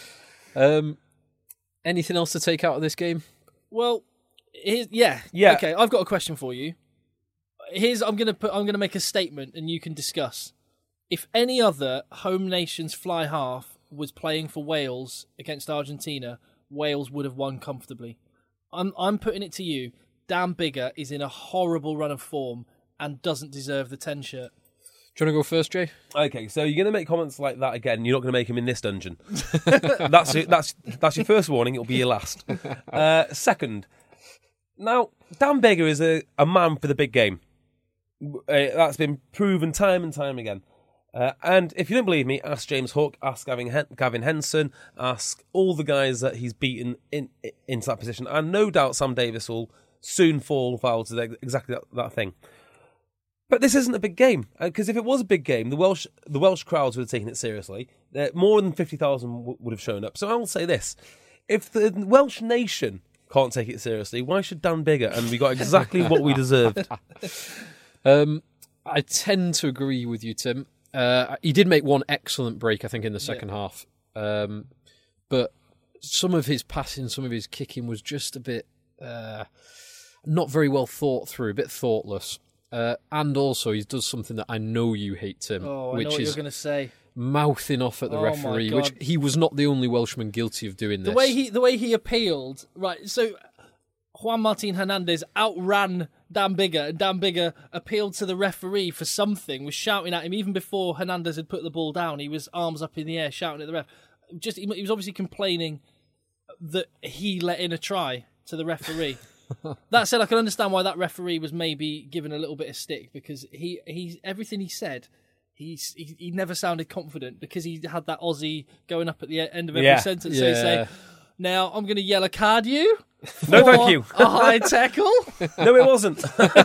um, anything else to take out of this game? Well, here's, yeah, Yeah. Okay, I've got a question for you. Here's I'm gonna put. I'm gonna make a statement, and you can discuss. If any other home nation's fly half was playing for Wales against Argentina, Wales would have won comfortably. I'm I'm putting it to you. Dan Biggar is in a horrible run of form and doesn't deserve the ten shirt. Do you want to go first, Jay? Okay, so you're going to make comments like that again. You're not going to make him in this dungeon. that's it, that's that's your first warning. It'll be your last. Uh, second, now Dan Biggar is a, a man for the big game. Uh, that's been proven time and time again. Uh, and if you don't believe me, ask James Hook, ask Gavin, Hen- Gavin Henson, ask all the guys that he's beaten in, in into that position. And no doubt Sam Davis will soon fall foul to the, exactly that, that thing. But this isn't a big game, because if it was a big game, the Welsh the Welsh crowds would have taken it seriously. Uh, more than fifty thousand w- would have shown up. So I will say this. If the Welsh nation can't take it seriously, why should Dan Biggar? And we got exactly what we deserved. Um, I tend to agree with you, Tim. Uh, he did make one excellent break, I think, in the second yeah. half. Um, but some of his passing, some of his kicking was just a bit uh, not very well thought through, a bit thoughtless. Uh, and also, he does something that I know you hate, Tim, oh, I which know what is you're going to say. Mouthing off at the oh referee, which he was not the only Welshman guilty of doing this. The way he, the way he appealed, right? So Juan Martin Hernandez outran Dan Biggar, and Dan Biggar appealed to the referee for something, was shouting at him even before Hernandez had put the ball down. He was arms up in the air, shouting at the ref. Just he was obviously complaining that he let in a try to the referee. That said, I can understand why that referee was maybe given a little bit of stick, because he, he everything he said, he's, he he never sounded confident, because he had that Aussie going up at the end of every Yeah. sentence. Yeah. So he'd say, "Now I'm going to yellow card you." No, thank you. A high tackle. No, it wasn't.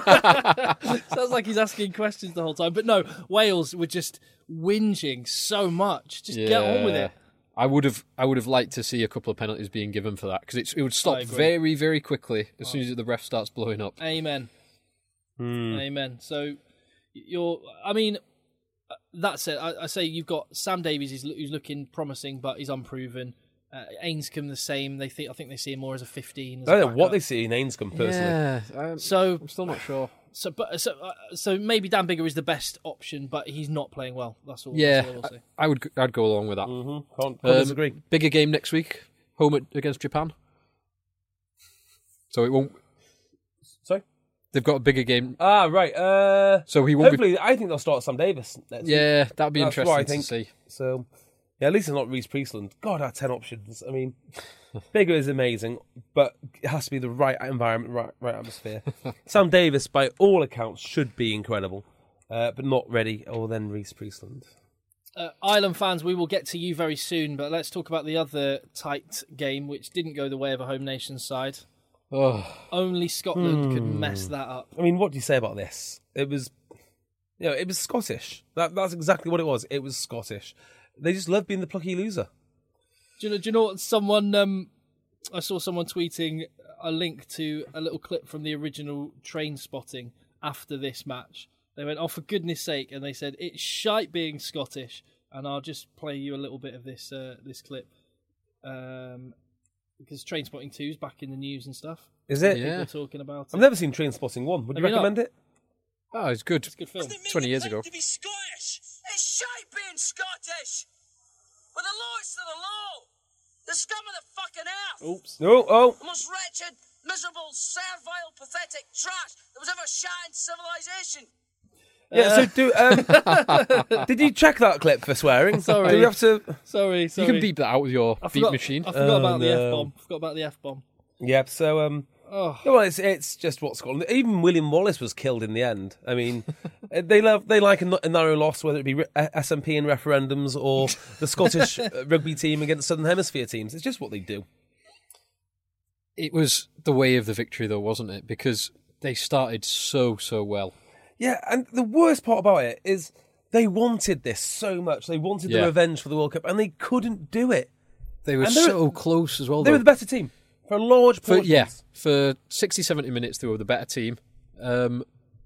Sounds like he's asking questions the whole time. But no, Wales were just whinging so much. Just get on with it. I would have, I would have liked to see a couple of penalties being given for that, because it would stop I agree. very, very quickly as soon as the ref starts blowing up. Amen. Hmm. Amen. So you're. I mean, that's it. I, I say you've got Sam Davies, who's, who's looking promising, but he's unproven. Uh, Ainscombe the same. They think I think they see him more as a fifteen. As I don't a know what backup. they see in Ainscombe personally. Yeah, I'm, So I'm still not sure. so but so uh, so maybe Dan Biggar is the best option, but he's not playing well. That's all. Yeah, that's all I'll say. I, I would, I'd go along with that. Mm-hmm. Can't, can't Um, disagree. Bigger game next week, home at, against Japan. So it won't. Sorry? They've got a bigger game, Ah, right. Uh, so he won't hopefully, I think they'll start Sam Davis next be. week. Yeah, that'd be That's what interesting I think. to see. So, yeah, at least it's not Reece Priestland. God, our ten options. I mean, Biggar is amazing, but it has to be the right environment, right, right atmosphere. Sam Davis, by all accounts, should be incredible, uh, but not ready. Or then Reece Priestland. Uh, Ireland fans, we will get to you very soon, but let's talk about the other tight game, which didn't go the way of a home nation side. Oh, Only Scotland could mess that up. I mean, what do you say about this? It was, you know, it was Scottish. That that's exactly what it was. It was Scottish. They just love being the plucky loser. Do you know? Do you know what? Someone, um, I saw someone tweeting a link to a little clip from the original Train Spotting after this match. They went, "Oh, for goodness sake!" and they said, "It's shite being Scottish." And I'll just play you a little bit of this uh, this clip. Um, Because Train Spotting two is back in the news and stuff. Is it? Yeah. People are talking about it. I've never seen Train Spotting one. Would you Have you recommend it? oh, it's good. It's a good film. twenty years ago. To be Scottish, it's shite being Scottish. We're the lowest of the low, the scum of the fucking earth, Oops. Oh, oh. the most wretched, miserable, servile, pathetic trash that was ever shot in civilization. Yeah, so do. Um, did you check that clip for swearing? Sorry. Do we have to? Sorry, sorry. You can beep that out with your I beep forgot, machine. I forgot Oh, about the no. F bomb. Forgot about the F bomb. Yep. So, um, Oh. well, it's it's just what Scotland. Even William Wallace was killed in the end. I mean, they love they like a, n- a narrow loss, whether it be S N P in referendums or the Scottish rugby team against Southern Hemisphere teams. It's just what they do. It was the way of the victory, though, wasn't it? Because they started so, so well. Yeah, and the worst part about it is they wanted this so much. They wanted Yeah. the revenge for the World Cup, and they couldn't do it. They were And they were- so close as well. They though. were the better team for a large For, portion. yeah, for sixty, seventy minutes, they were the better team. Um,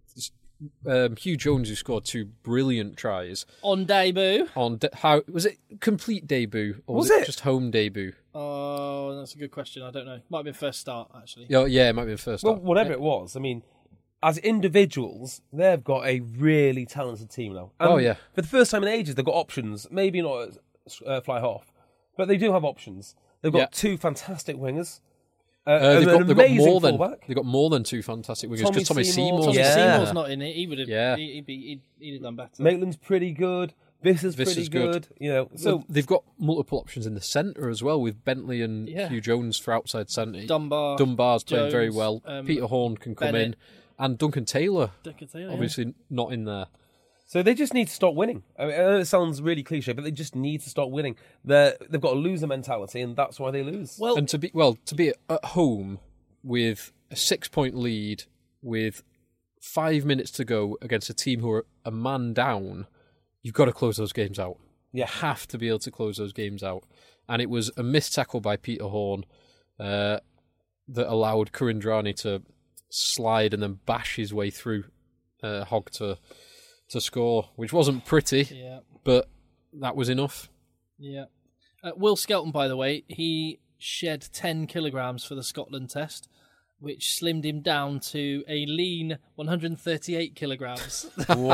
um, Hugh Jones, who scored two brilliant tries On debut. on de- how was it complete debut or was, Was it, it? just home debut? Oh, that's a good question. I don't know. Might have been first start, actually. Yeah, yeah, it might be the first. Well, start. whatever it was, I mean, as individuals, they've got a really talented team now. And Oh, yeah. For the first time in ages, they've got options. Maybe not uh, fly half, but they do have options. They've got Yeah. two fantastic wingers. Uh, Uh, and they've, an got, they've got amazing more than fullback. they've got more than two fantastic wingers Tommy because Tommy Seymour. Seymour. Tommy Yeah. Seymour's not in it. He would have. Yeah. He, he'd, be, he'd, he'd have done better. Maitland's pretty good. This is This pretty is good. You know, so So they've got multiple options in the centre as well with Bentley and Yeah. Hugh Jones for outside centre. Dunbar. Dunbar's playing very Jones, well. um, Peter Horn can come Bennett. in, and Duncan Taylor, Duncan Taylor, yeah. obviously not in there. So they just need to stop winning. I, mean, I know it sounds really cliche, but they just need to stop winning. They're, they've got a loser mentality, and that's why they lose. Well, And to be well, to be at home with a six-point lead with five minutes to go against a team who are a man down, you've got to close those games out. Yeah. You have to be able to close those games out. And it was a missed tackle by Peter Horn uh, that allowed Kurindrani to slide and then bash his way through uh, Hogg to to score, which wasn't pretty, yeah. but that was enough. Yeah. Uh, Will Skelton, by the way, he shed ten kilograms for the Scotland test, which slimmed him down to a lean one hundred thirty-eight kilograms.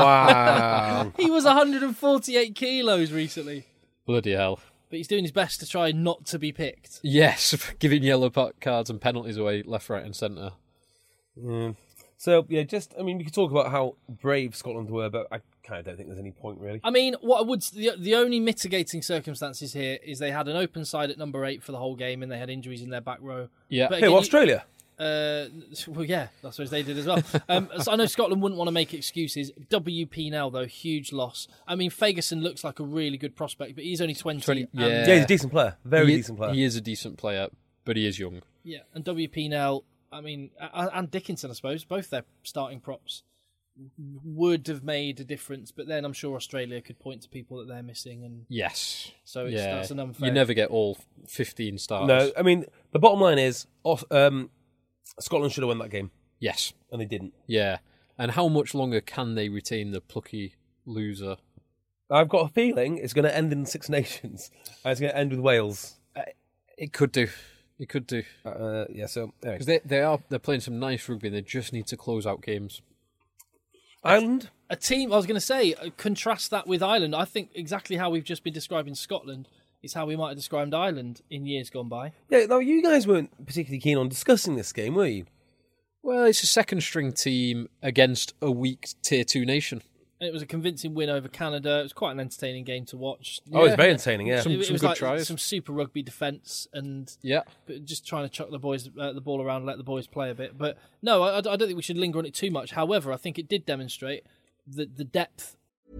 Wow. He was one hundred forty-eight kilos recently, Bloody hell. but he's doing his best to try not to be picked. Yes, giving yellow pa- cards and penalties away left, right and centre. Yeah. So, yeah, just, I mean, we could talk about how brave Scotland were, but I kind of don't think there's any point, really. I mean, what I would the, the only mitigating circumstances here is they had an open side at number eight for the whole game, and they had injuries in their back row. Yeah. But Hey, again, you- Australia? Uh, well, yeah, that's what they did as well. Um, so I know Scotland wouldn't want to make excuses. W P now, though, huge loss. I mean, Fagerson looks like a really good prospect, but he's only twenty. twenty, and- yeah. Yeah, he's a decent player. Very he, decent player. He is a decent player, but he is young. yeah, and W P now, I mean, a- and Dickinson, I suppose, both their starting props would have made a difference, but then I'm sure Australia could point to people that they're missing, and Yes. so it's, yeah. that's an unfair. You never get all fifteen stars. No, I mean, the bottom line is Aus- um, Scotland should have won that game, Yes. and they didn't. Yeah. And how much longer can they retain the plucky loser? I've got a feeling it's going to end in Six Nations. And it's going to end with Wales. It could do. It could do. Uh, yeah, so anyway. Because they, they are they're playing some nice rugby and they just need to close out games. Ireland? A team, I was going to say, uh, contrast that with Ireland. I think exactly how we've just been describing Scotland is how we might have described Ireland in years gone by. Yeah, now you guys weren't particularly keen on discussing this game, were you? Well, it's a second string team against a weak tier two nation. And it was a convincing win over Canada. It was quite an entertaining game to watch. Oh, it's Yeah. very entertaining, yeah. Some- it, it some was good like tries. some super rugby defence and Yeah. but just trying to chuck the boys uh, the ball around, and let the boys play a bit. But no, I, I don't think we should linger on it too much. However, I think it did demonstrate the the depth.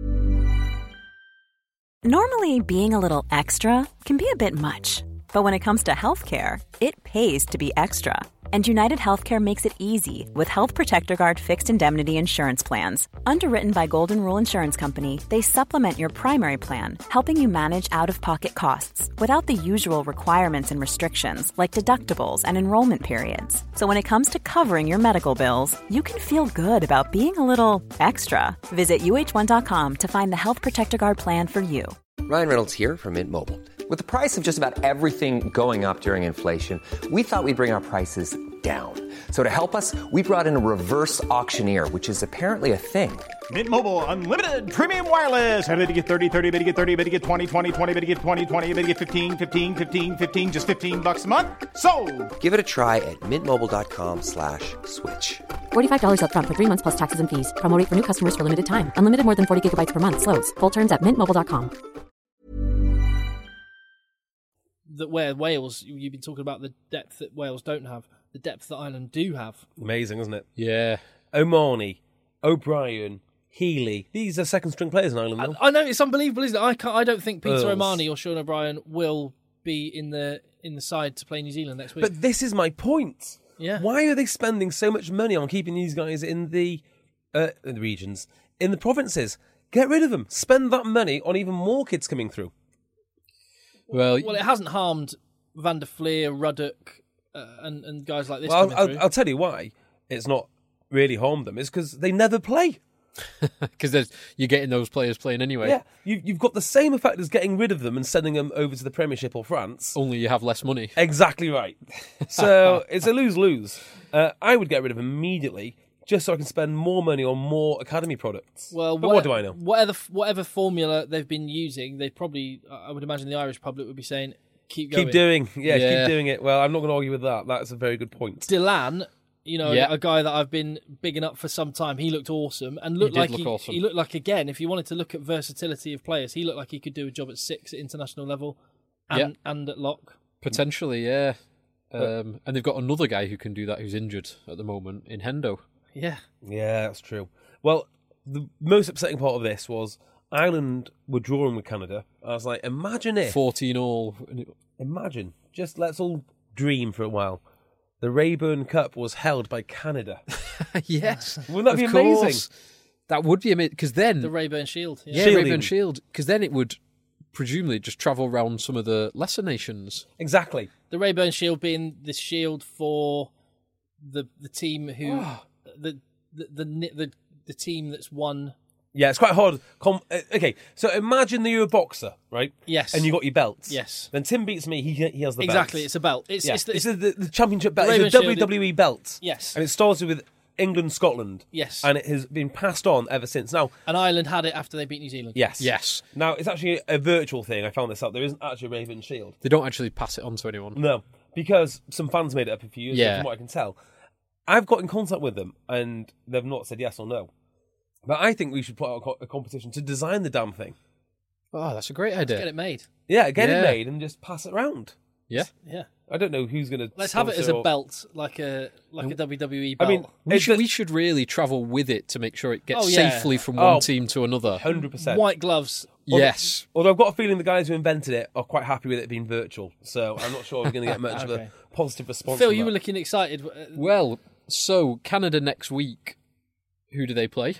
Normally, being a little extra can be a bit much, but when it comes to healthcare, it pays to be extra. And United Healthcare makes it easy with Health Protector Guard fixed indemnity insurance plans. Underwritten by Golden Rule Insurance Company, they supplement your primary plan, helping you manage out-of-pocket costs without the usual requirements and restrictions like deductibles and enrollment periods. So when it comes to covering your medical bills, you can feel good about being a little extra. Visit U H one dot com to find the Health Protector Guard plan for you. Ryan Reynolds here from Mint Mobile. With the price of just about everything going up during inflation, we thought we'd bring our prices down. So to help us, we brought in a reverse auctioneer, which is apparently a thing. Mint Mobile Unlimited Premium Wireless. How to get thirty, thirty, how to get thirty, how to get twenty, twenty, twenty, how to get twenty, twenty, how to get fifteen, fifteen, fifteen, fifteen, just fifteen bucks a month? Sold! Give it a try at mintmobile.com slash switch. forty-five dollars up front for three months plus taxes and fees. Promo rate for new customers for limited time. Unlimited more than forty gigabytes per month. Slows full terms at mint mobile dot com. That where Wales, you've been talking about the depth that Wales don't have, the depth that Ireland do have. Amazing, isn't it? Yeah. O'Mahony, O'Brien, Healy. These are second string players in Ireland now. I know it's unbelievable, isn't it? I can't, I don't think Peter Earls. O'Mahony or Sean O'Brien will be in the in the side to play New Zealand next week. But this is my point. Yeah. Why are they spending so much money on keeping these guys in the, uh, in the regions, in the provinces? Get rid of them. Spend that money on even more kids coming through. Well, well, it hasn't harmed Van der Fleer, Ruddock, uh, and and guys like this. Well, coming I'll, through. I'll tell you why it's not really harmed them. It's because they never play. Because you're getting those players playing anyway. Yeah, you, you've got the same effect as getting rid of them and sending them over to the Premiership or France. Only you have less money. Exactly right. So it's a lose-lose. Uh, I would get rid of them immediately just so I can spend more money on more academy products. Well, but what, what do I know? Whatever whatever formula they've been using, they probably, I would imagine the Irish public would be saying, keep going. Keep doing, yeah, Yeah. keep doing it. Well, I'm not going to argue with that. That's a very good point. Delan, you know, Yeah. a guy that I've been bigging up for some time, he looked awesome and looked did like look he, awesome. he looked like, again, if you wanted to look at versatility of players, he looked like he could do a job at six at international level and, Yeah. and at lock. Potentially, yeah. Um, and they've got another guy who can do that who's injured at the moment in Hendo. Yeah. Yeah, that's true. Well, the most upsetting part of this was Ireland were drawing with Canada. I was like, imagine if, fourteen all. imagine, just let's all dream for a while. The Rayburn Cup was held by Canada. Yes. Wouldn't that be Of amazing? course. That would be amazing. Because then... The Rayburn Shield. Yeah. yeah, Shielding. Rayburn Shield. Because then it would presumably just travel around some of the lesser nations. Exactly. The Rayburn Shield being the shield for the the team who... Ah. the, the, the, the, the team that's won... Yeah, it's quite hard. Com- uh, okay, so imagine that you're a boxer, right? Yes. And you got your belts. Yes. Then Tim beats me. He he has the Exactly, belts. it's a belt. It's, Yeah. it's, the, It's the, the, the championship belt. Rayburn It's a Shield- W W E belt. Yes. And it started with England, Scotland. Yes. And it has been passed on ever since. Now, and Ireland had it after they beat New Zealand. yes. Yes. Now, it's actually a virtual thing. I found this out. There isn't actually a Raven Shield. They don't actually pass it on to anyone. No, because some fans made it up a few years ago, Yeah. from what I can tell. I've got in contact with them, and they've not said yes or no. But I think we should put out a, co- a competition to design the damn thing. Oh, that's a great idea. Get it made. Yeah, get Yeah. it made and just pass it around. Yeah. Yeah. I don't know who's going to. Let's have it as a belt, like a like a W W E I belt. mean, We it's should, a- we should really travel with it to make sure it gets Oh, yeah. safely from one Oh. team to another. one hundred percent. white gloves. Yes. Although I've got a feeling the guys who invented it are quite happy with it being virtual, so I'm not sure we're going to get much of Okay. a positive response. Phil, from you that. were looking excited. Uh, Well, so Canada next week. Who do they play?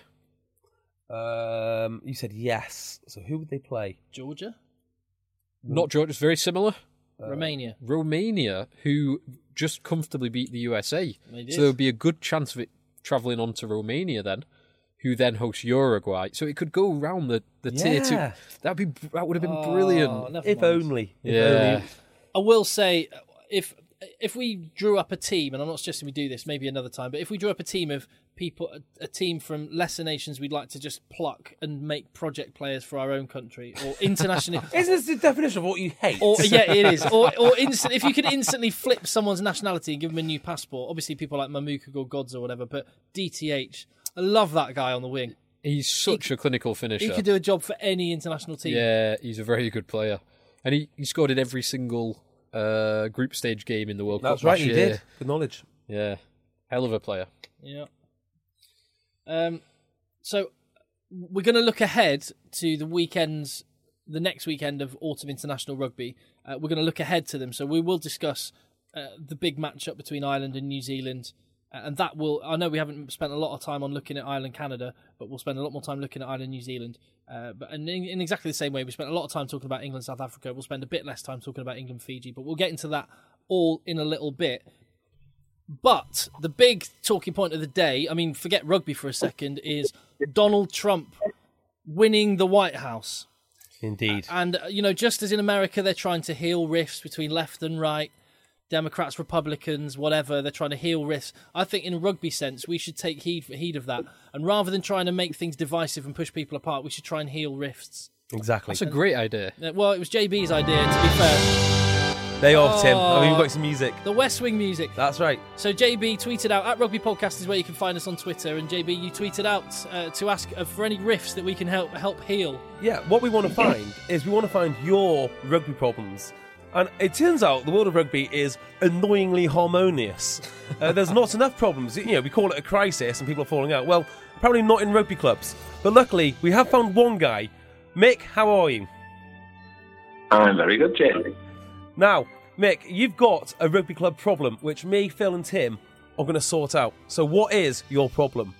Um, you said yes. So who would they play? Georgia, Not Georgia. It's very similar. Romania. Romania, who just comfortably beat the U S A. They did. So there would be a good chance of it travelling on to Romania then, who then hosts Uruguay. So it could go round the, the tier two. Yeah. That'd be that would have been Oh, brilliant. never If mind. only. If Yeah. only. I will say, if if we drew up a team, and I'm not suggesting we do this, maybe another time, but if we drew up a team of people, a, a team from lesser nations, we'd like to just pluck and make project players for our own country or international. Isn't this the definition of what you hate? Or yeah, it is. Or or instant, if you could instantly flip someone's nationality and give them a new passport. Obviously, people like Mamuka Gorgodze or whatever, but D T H, I love that guy on the wing. He's such a clinical finisher. He could do a job for any international team. Yeah, he's a very good player, and he, he scored in every single uh, group stage game in the World That's Cup right, last he year. did. Good knowledge. Yeah, hell of a player. Yeah. Um. So we're going to look ahead to the weekends, the next weekend of autumn international rugby. Uh, we're going to look ahead to them. So we will discuss uh, the big matchup between Ireland and New Zealand. Uh, and that will, I know we haven't spent a lot of time on looking at Ireland, Canada, but we'll spend a lot more time looking at Ireland, New Zealand. Uh, but and in, in exactly the same way, we spent a lot of time talking about England, South Africa. We'll spend a bit less time talking about England, Fiji, but we'll get into that all in a little bit. But the big talking point of the day, I mean, forget rugby for a second, is Donald Trump winning the White House. Indeed. And, uh, you know, just as in America, they're trying to heal rifts between left and right, Democrats, Republicans, whatever, they're trying to heal rifts. I think in a rugby sense, we should take heed, heed of that. And rather than trying to make things divisive and push people apart, we should try and heal rifts. Exactly. That's a great idea. Uh, Well, it was J B's idea, to be fair. Day off, Tim. I mean, Oh. we've got some music. The West Wing music. That's right. So J B tweeted out, at Rugby Podcast is where you can find us on Twitter, and J B, you tweeted out uh, to ask uh, for any riffs that we can help help heal. Yeah, what we want to find is we want to find your rugby problems. And it turns out the world of rugby is annoyingly harmonious. Uh, there's not enough problems. You know, we call it a crisis and people are falling out. Well, probably not in rugby clubs. But luckily, we have found one guy. Mick, how are you? I'm very good, Jay. Now, Mick, you've got a rugby club problem, which me, Phil and Tim are going to sort out. So what is your problem?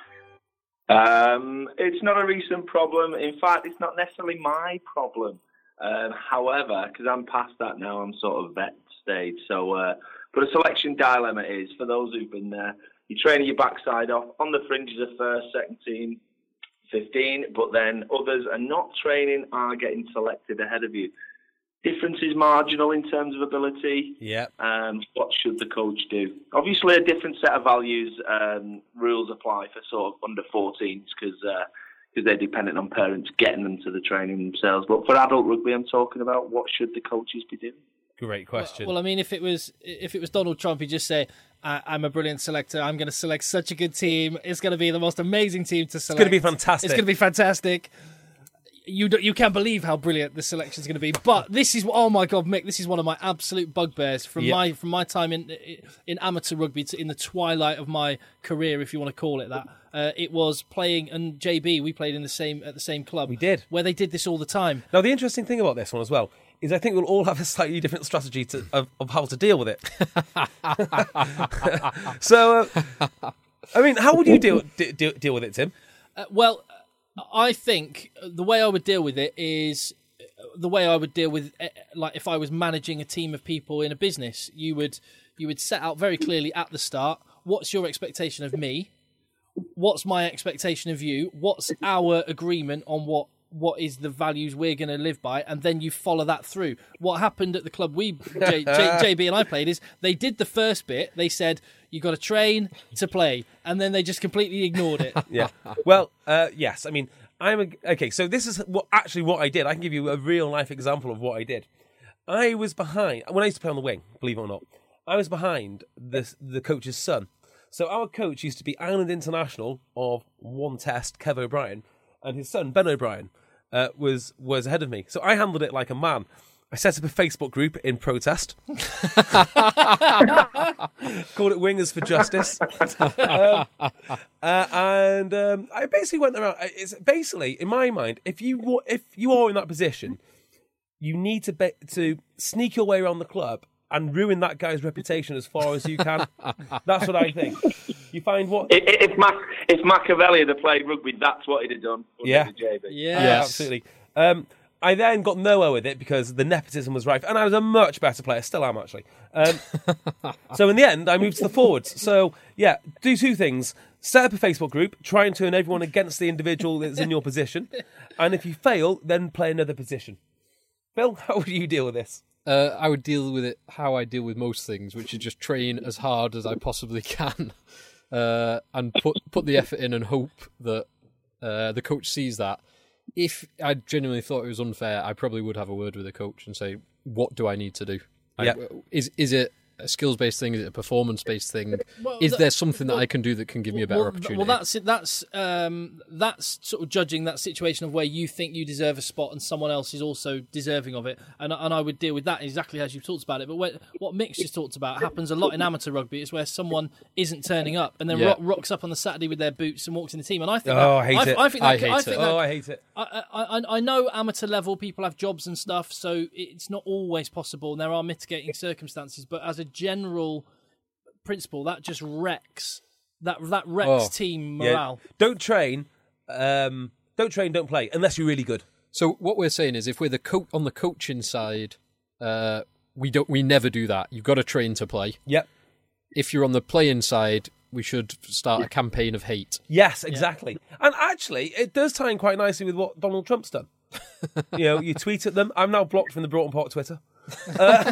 Um, it's not a recent problem. In fact, it's not necessarily my problem. Um, however, because I'm past that now, I'm sort of vet stage. So, uh, but a selection dilemma is, for those who've been there, you're training your backside off. On the fringes of first, second team, fifteen, but then others are not training, are getting selected ahead of you. Difference is marginal in terms of ability. Yeah. Um, what should the coach do? Obviously, a different set of values, um, rules apply for sort of under fourteens because uh, because they're dependent on parents getting them to the training themselves. But for adult rugby, I'm talking about what should the coaches be doing? Great question. Well, well, I mean, if it was if it was Donald Trump, he'd just say, I- "I'm a brilliant selector. I'm going to select such a good team. It's going to be the most amazing team to select. It's going to be fantastic. It's going to be fantastic." You do, you can't believe how brilliant this selection is going to be. But this is, oh my God, Mick, this is one of my absolute bugbears from Yep. my from my time in in amateur rugby to in the twilight of my career, if you want to call it that. Uh, it was playing, and J B, we played in the same at the same club. We did, where they did this all the time. Now, the interesting thing about this one as well is I think we'll all have a slightly different strategy to, of, of how to deal with it. So, uh, I mean, how would you deal deal, deal with it, Tim? Uh, well, I think the way I would deal with it is the way I would deal with, like, if I was managing a team of people in a business. You would you would set out very clearly at the start, what's your expectation of me? What's my expectation of you? What's our agreement on what what is the values we're going to live by? And then you follow that through. What happened at the club we, J, J, J B and I played, is they did the first bit. They said, you got to train to play. And then they just completely ignored it. Yeah. Well, uh, yes. I mean, I'm a, okay. So this is what actually what I did. I can give you a real life example of what I did. I was behind when I used to play on the wing. Believe it or not, I was behind the the coach's son. So our coach used to be Ireland international of one test, Kev O'Brien, and his son Ben O'Brien uh, was was ahead of me. So I handled it like a man. I set up a Facebook group in protest. Called it Wingers for Justice. um, uh, and um, I basically went around. It's basically, in my mind, if you if you are in that position, you need to be, to sneak your way around the club and ruin that guy's reputation as far as you can. That's what I think. You find what if if, Mac, if Machiavelli had played rugby, that's what he'd have done. Yeah, J B. Yes. yeah, absolutely. Um, I then got nowhere with it because the nepotism was rife, and I was a much better player. Still am, actually. Um, so in the end, I moved to the forwards. So, yeah, do two things. Set up a Facebook group, try and turn everyone against the individual that's in your position. And if you fail, then play another position. Phil, how would you deal with this? Uh, I would deal with it how I deal with most things, which is just train as hard as I possibly can uh, and put, put the effort in and hope that uh, the coach sees that. If I genuinely thought it was unfair, I probably would have a word with the coach and say, what do I need to do? Yeah. I, is is it a skills-based thing? Is it a performance-based thing? Well, is that- there something well, that I can do that can give me a better well, opportunity? Well, that's that's um, that's sort of judging that situation of where you think you deserve a spot and someone else is also deserving of it, and and I would deal with that exactly as you've talked about it. But when, what Mick's just talked about happens a lot in amateur rugby. It's where someone isn't turning up and then Yeah. rock, rocks up on the Saturday with their boots and walks in the team. And I think, Oh, that, I hate it. I think that, I hate I it. think Oh, that, I hate it. I, I, I know amateur level people have jobs and stuff, so it's not always possible, and there are mitigating circumstances. But as a general principle, that just wrecks that that wrecks Oh, team Yeah. morale. Don't train. Um, don't train, don't play, unless you're really good. So what we're saying is, if we're the co- on the coaching side, uh, we don't we never do that. You've got to train to play. Yep. If you're on the playing side, we should start a campaign of hate. Yes, exactly. And actually, it does tie in quite nicely with what Donald Trump's done. You know, you tweet at them. I'm now blocked from the Broughton Park Twitter. Uh,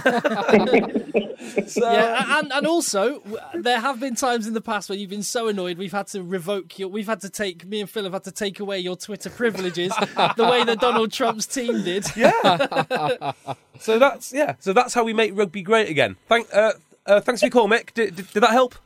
so, Yeah, and, and also w- there have been times in the past where you've been so annoyed we've had to revoke your, we've had to take me and Phil have had to take away your Twitter privileges, the way that Donald Trump's team did. yeah. So that's yeah. So that's how we make rugby great again. Thank, uh, uh, thanks for your call, Mick. Did, did, did that help?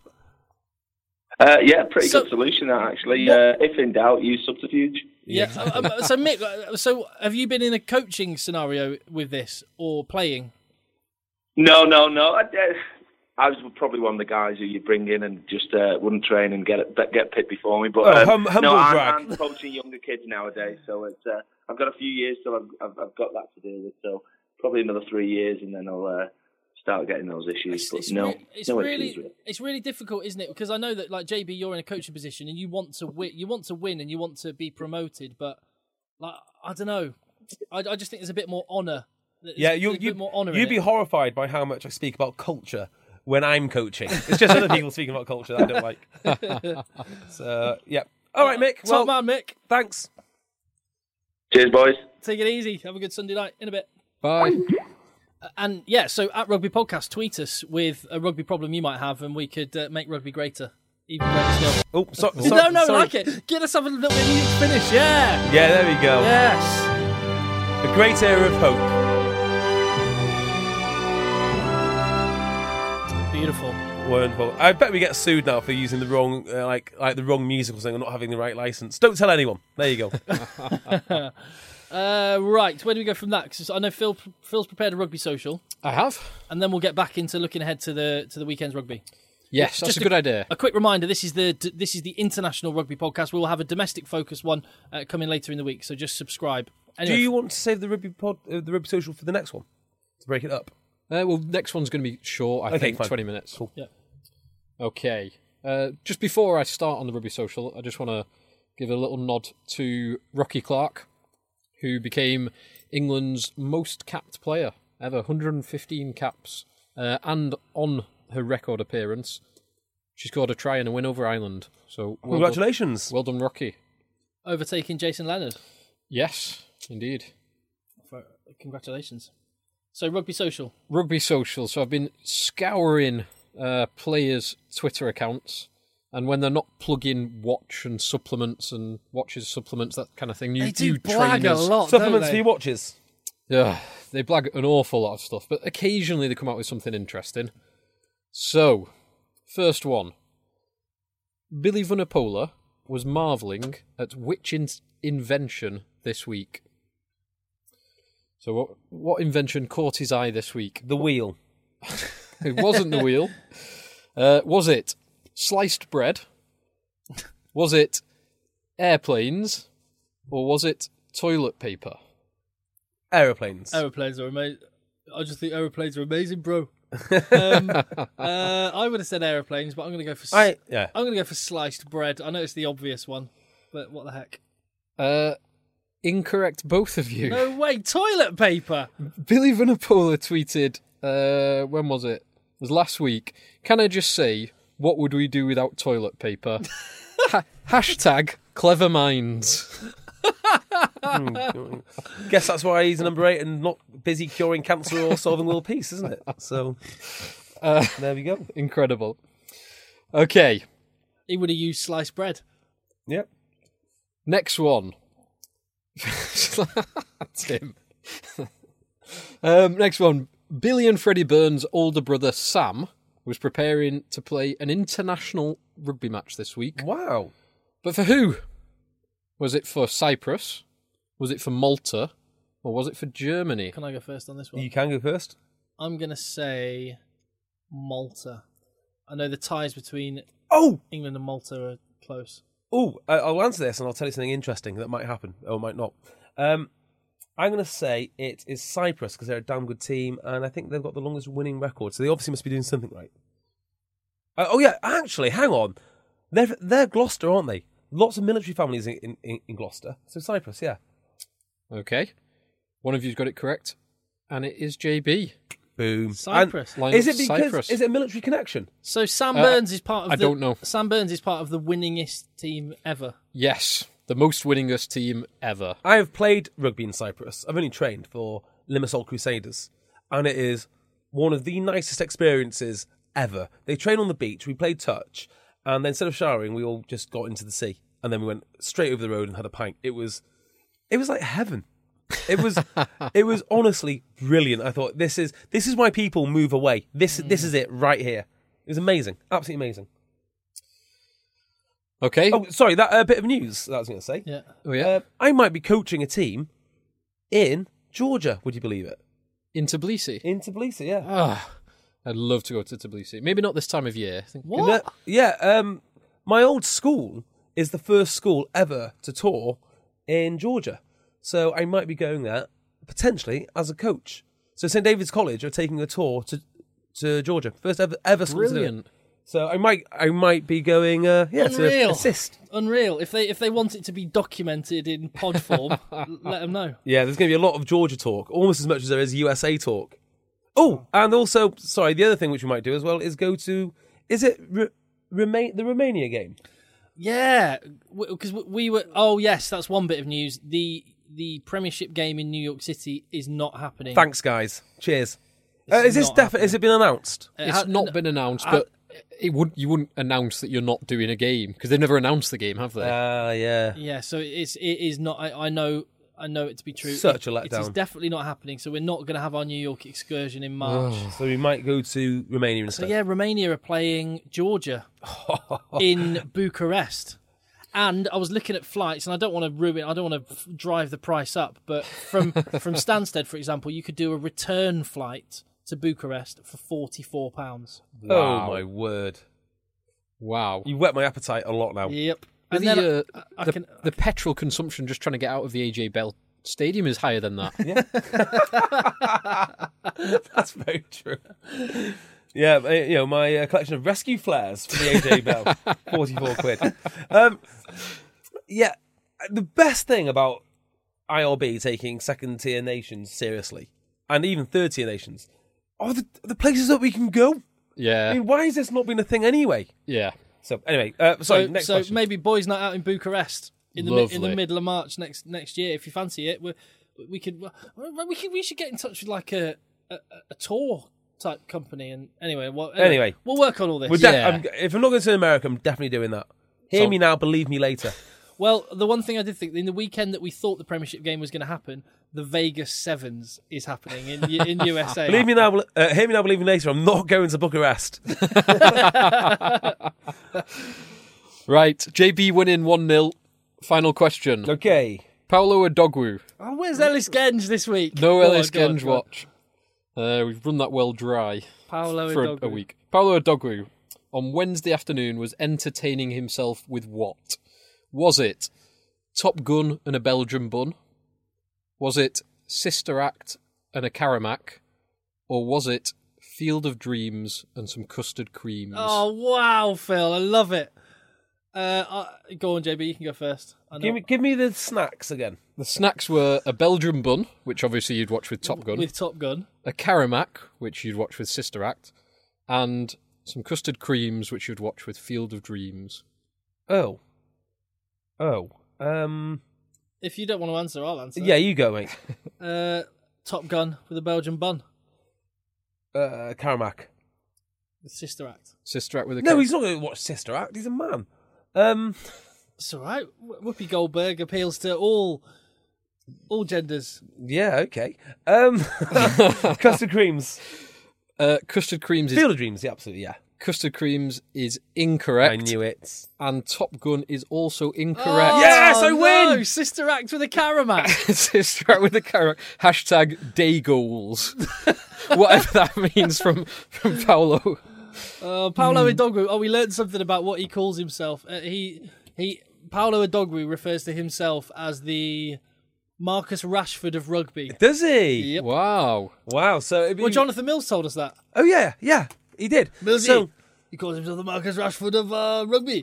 Uh, yeah, pretty So- good solution that actually. What- Uh, if in doubt, use subterfuge. Yeah. um, so Mick, uh, so have you been in a coaching scenario with this or playing? No, no, no. I, uh, I was probably one of the guys who you bring in and just uh, wouldn't train and get it, get picked before me. But Oh, um, hum- humble no, I'm, brag. I'm coaching younger kids nowadays, so it's uh, I've got a few years till I've, I've, I've got that to deal with. So probably another three years, and then I'll uh, start getting those issues. It's, but it's, no, re- it's no really, issues really. it's really difficult, isn't it? Because I know that, like J B, you're in a coaching position and you want to win, you want to win, and you want to be promoted. But like, I don't know. I, I just think there's a bit more honour. There's Yeah, a you, bit you, more honour in you'd be it. horrified by how much I speak about culture when I'm coaching. It's just other people speaking about culture that I don't like. So, yeah. All right, Mick. Top Well, man, Mick. thanks. Cheers, boys. Take it easy. Have a good Sunday night. In a bit. Bye. And yeah, so at Rugby Podcast, tweet us with a rugby problem you might have, and we could uh, make rugby greater. Even greater still. Oh, so, so, no, no, sorry. like it. Get us up a little bit of music to finish. Yeah. Yeah, there we go. Yes. A great era of hope. Beautiful. Wonderful. I bet we get sued now for using the wrong, uh, like, like the wrong musical thing or not having the right license. Don't tell anyone. There you go. uh, right, where do we go from that? Because I know Phil, Phil's prepared a rugby social, I have. and then we'll get back into looking ahead to the to the weekend's rugby. Yes, that's Just a good idea. A quick reminder: this is the this is the International Rugby Podcast. We will have a domestic focus one uh, coming later in the week, so just subscribe. Anyway, Do you want to save the rugby pod, uh, the rugby social for the next one to break it up? Uh, well, next one's going to be short, I Okay, think, fine. twenty minutes. Cool. Yeah. Okay. Uh, just before I start on the rugby social, I just want to give a little nod to Rocky Clark, who became England's most capped player ever, one hundred fifteen caps. Uh, and on her record appearance, she scored a try and a win over Ireland. So well Congratulations. Done, well done, Rocky. overtaking Jason Leonard? Yes, indeed. For, congratulations. So rugby social. Rugby social. So I've been scouring uh, players' Twitter accounts, and when they're not plugging watch and supplements and watches, supplements, that kind of thing, new, They do new blag a trainers, lot, Supplements don't for they? your watches. Yeah, they blag an awful lot of stuff, but occasionally they come out with something interesting. So, first one. Billy Vunipola was marvelling at which in- invention this week? So what what invention caught his eye this week? The wheel. It wasn't the wheel. Uh, was it sliced bread? Was it airplanes? Or was it toilet paper? Aeroplanes. Aeroplanes are amazing. I just think aeroplanes are amazing, bro. um, uh, I would have said aeroplanes, but I'm going to go for. s- I yeah. I'm going to go for sliced bread. I know it's the obvious one, but what the heck? Uh, incorrect, both of you. No way, toilet paper. Billy Vunipola tweeted, uh, when was it? It was last week. Can I just say, what would we do without toilet paper? ha- hashtag clever minds. Guess that's why he's number eight and not busy curing cancer or solving world peace, isn't it? So Uh, there we go. incredible. Okay, He would have used sliced bread. Yep. next one. Tim. um, next one. Billy and Freddie Burns' older brother Sam was preparing to play an international rugby match this week. Wow. But for who? Was it for Cyprus? Was it for Malta? Or was it for Germany? Can I go first on this one? You can go first. I'm going to say Malta. I know the ties between Oh, England and Malta are close. oh! I- I'll answer this and I'll tell you something interesting that might happen or might not. Um, I'm going to say it is Cyprus because they're a damn good team and I think they've got the longest winning record, so they obviously must be doing something right. Uh, oh yeah, actually, hang on. They're they're Gloucester, aren't they? Lots of military families in, in, in Gloucester. So Cyprus, yeah. Okay. One of you's got it correct. And it is J B. Boom. Cyprus. And Line is up it because Cyprus. is it a military connection? So Sam Uh, Burns is part of I the... don't know. Sam Burns is part of the winningest team ever. Yes. The most winningest team ever. I have played rugby in Cyprus. I've only trained for Limassol Crusaders, and it is one of the nicest experiences ever. They train on the beach. We played touch, and then instead of showering, we all just got into the sea, and then we went straight over the road and had a pint. It was, it was like heaven. It was, it was honestly brilliant. I thought this is this is why people move away. This mm. this is it right here. It was amazing, absolutely amazing. Okay. Oh, sorry, that uh, bit of news that I was going to say. Yeah. Oh, yeah. Uh, I might be coaching a team in Georgia. Would you believe it? In Tbilisi. In Tbilisi, yeah. Ah, I'd love to go to Tbilisi. Maybe not this time of year. I think- What? And that- yeah, um, my old school is the first school ever to tour in Georgia. So I might be going there, potentially, as a coach. So Saint David's College are taking a tour to, to Georgia. First ever, ever school to do it. Brilliant. So I might I might be going uh, yeah Unreal. to assist. Unreal. If they if they want it to be documented in pod form, let them know. Yeah, there's going to be a lot of Georgia talk, almost as much as there is U S A talk. Oh, and also, sorry, the other thing which we might do as well is go to, is it Re- Rema- the Romania game? Yeah, because we were. Oh yes, that's one bit of news. The the Premiership game in New York City is not happening. Thanks, guys. Cheers. Uh, is this definitely? Has it been announced? It's ha- not been announced, but it would you wouldn't announce that you're not doing a game because they've never announced the game, have they? Ah, uh, yeah. Yeah, so it's it is not. I, I know. I know it to be true. Such it, a letdown. It is definitely not happening. So we're not going to have our New York excursion in March. Oh, so we might go to Romania instead. So yeah, Romania are playing Georgia in Bucharest. And I was looking at flights, and I don't want to ruin. I don't want to f- drive the price up, but from from Stansted, for example, you could do a return flight to Bucharest for forty-four pounds. Wow. Oh my word! Wow, you whet my appetite a lot now. Yep. And And the, then uh, I, I the, can, the petrol consumption just trying to get out of the A J Bell Stadium is higher than that. Yeah, that's very true. Yeah, you know, my uh, collection of rescue flares for the A J Bell, forty-four quid. Um, yeah, the best thing about I R B taking second tier nations seriously, and even third tier nations, are the the places that we can go. Yeah. I mean, why has this not been a thing anyway? Yeah. So anyway, uh, sorry. so, next so question. maybe boys' night out in Bucharest in the mi- in the Lovely. middle of March next next year. If you fancy it, we we could we could we should get in touch with like a a, a tour type company. And anyway, well, anyway, Anyway. we'll work on all this. We're de- Yeah. I'm, if I'm not going to America, I'm definitely doing that. Hear So- me now, believe me later. Well, the one thing I did think in the weekend that we thought the Premiership game was going to happen, the Vegas Sevens is happening in in U S A. Believe me now, uh, hear me now, believe me later. I'm not going to Bucharest. Right, J B winning one nil. Final question. Okay. Paolo Adogwu. Oh, where's Ellis Genge this week? No Go on, Ellis go on, Genge go on. watch. Uh, we've run that well dry Paolo for a, Adogwu. a week. Paolo Adogwu on Wednesday afternoon was entertaining himself with what? Was it Top Gun and a Belgian bun? Was it Sister Act and a Karamak? Or was it Field of Dreams and some custard creams? Oh wow, Phil, I love it. Uh, uh, go on, J B. You can go first. I know. Give me, give me the snacks again. The snacks were a Belgian bun, which obviously you'd watch with Top Gun, with Top Gun. a Karamak, which you'd watch with Sister Act, and some custard creams, which you'd watch with Field of Dreams. Oh. Oh. Um. If you don't want to answer, I'll answer. Yeah, you go, mate. Uh, Top Gun with a Belgian bun. Uh, Karamak. The Sister Act. Sister Act with a No, Kar- he's not going to watch Sister Act. He's a man. Um. It's all right. Wh- Whoopi Goldberg appeals to all all genders. Yeah. Okay. Um. Custard creams. Uh, custard creams is Field of Dreams. Yeah, absolutely. Yeah. custard creams is incorrect. I knew it. And Top Gun is also incorrect. Oh, Yes, I no. win! Sister Act with a Karamak. Sister Act with a Karamak. Hashtag day goals. Whatever that means from from Paolo. Uh, Paolo Adogwu. Oh, we learned something about what he calls himself. Uh, he he. Paolo Adogwu refers to himself as the Marcus Rashford of rugby. Does he? Yep. Wow. Wow. So it'd be... Well, Jonathan Mills told us that. Oh yeah, yeah, he did. Millsy. So He calls himself the Marcus Rashford of uh, rugby.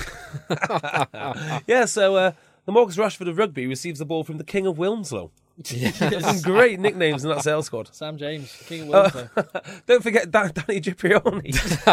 yeah, so uh, the Marcus Rashford of rugby receives the ball from the King of Wilmslow. Some great nicknames in that sales squad. Sam James, King of Wilmslow. Uh, don't forget Dan- Danny Cipriani.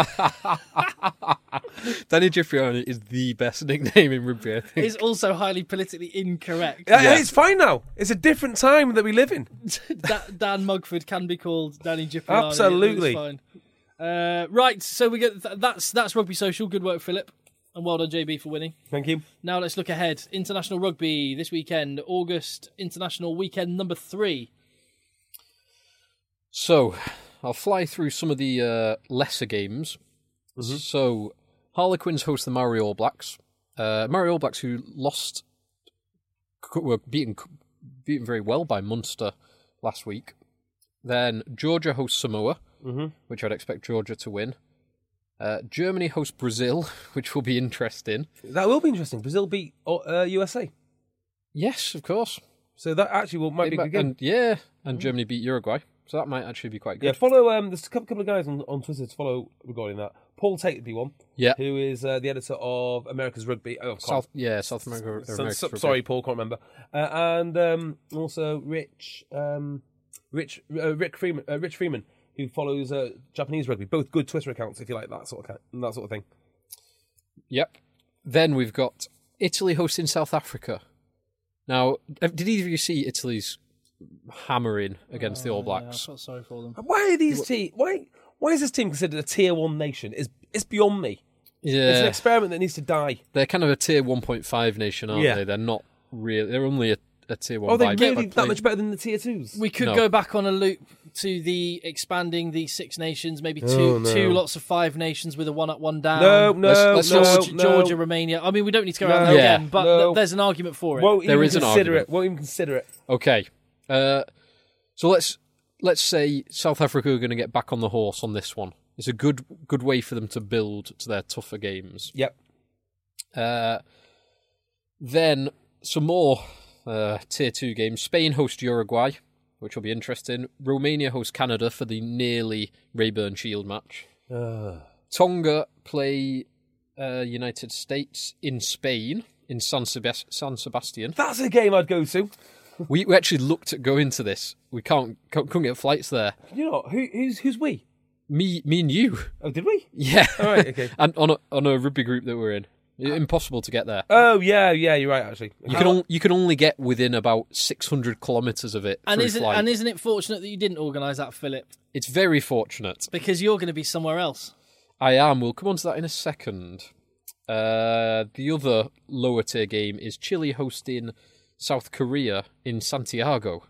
Danny Cipriani is the best nickname in rugby, I think. Is also highly politically incorrect. Uh, It's fine now. It's a different time that we live in. Da- Dan Mugford can be called Danny Cipriani. Absolutely. It's fine. Uh, right, so we get th- that's that's Rugby Social. Good work, Philip, and well done, J B, for winning. Thank you. Now let's look ahead. International rugby this weekend, August International Weekend number three. So, I'll fly through some of the uh, lesser games. Mm-hmm. So, Harlequins host the Maori All Blacks. Uh, Maori All Blacks who lost, were beaten, beaten very well by Munster last week. Then Georgia hosts Samoa, mm-hmm. which I'd expect Georgia to win. Uh, Germany hosts Brazil, which will be interesting. That will be interesting. Brazil beat uh, U S A. Yes, of course. So that actually will, might be a good game. And, yeah, and Germany beat Uruguay. So that might actually be quite good. Yeah, follow. Um, there's a couple, couple of guys on, on Twitter to follow regarding that. Paul Tate would be one. Yeah. Who is uh, the editor of America's Rugby. Oh, South, yeah, South America. Or so, America's so, Rugby. sorry, Paul, can't remember. Uh, and um, also Rich, um, Rich, uh, Rick Freeman, uh, Rich Freeman, who follows uh, Japanese rugby. Both good Twitter accounts, if you like that sort of that sort of thing. Yep. Then we've got Italy hosting South Africa. Now, did either of you see Italy's hammering against oh, the All yeah, Blacks? I felt sorry for them. Why are these teams? Why why is this team considered a tier one nation? It's it's beyond me. Yeah, it's an experiment that needs to die. They're kind of a tier one point five nation, aren't Yeah. they? They're not really. They're only a, a tier one. Oh, they're by- really by that playing- much better than the tier twos. We could No. go back on a loop to the expanding the Six Nations, maybe two Oh, no. two lots of five nations with a one up, one down. No, no, Let's- let's no, not- Georgia, no. Georgia, Romania. I mean, we don't need to go around No. that Yeah. again, but No. th- there's an argument for it. Won't There even is an consider argument. it. Won't even consider it. Okay, uh, so let's let's say South Africa are going to get back on the horse on this one. It's a good good way for them to build to their tougher games. Yep. Uh, then some more uh, tier two games. Spain host Uruguay, which will be interesting. Romania host Canada for the nearly Rayburn Shield match. Uh, Tonga play uh, United States in Spain in San, Sebas- San Sebastian. that's a game I'd go to. We, we actually looked at going to this. We can't couldn't get flights there. You know who, who's who's we? Me, me and you. Oh, did we? Yeah. All right. Okay. And on a on a rugby group that we're in. Impossible to get there. Oh yeah, yeah. You're right. Actually, You can on, you can only get within about six hundred kilometres of it and through isn't flight. and isn't it fortunate that you didn't organise that, Philip? It's very fortunate. Because you're going to be somewhere else. I am. We'll come on to that in a second. Uh, the other lower tier game is Chile hosting South Korea in Santiago,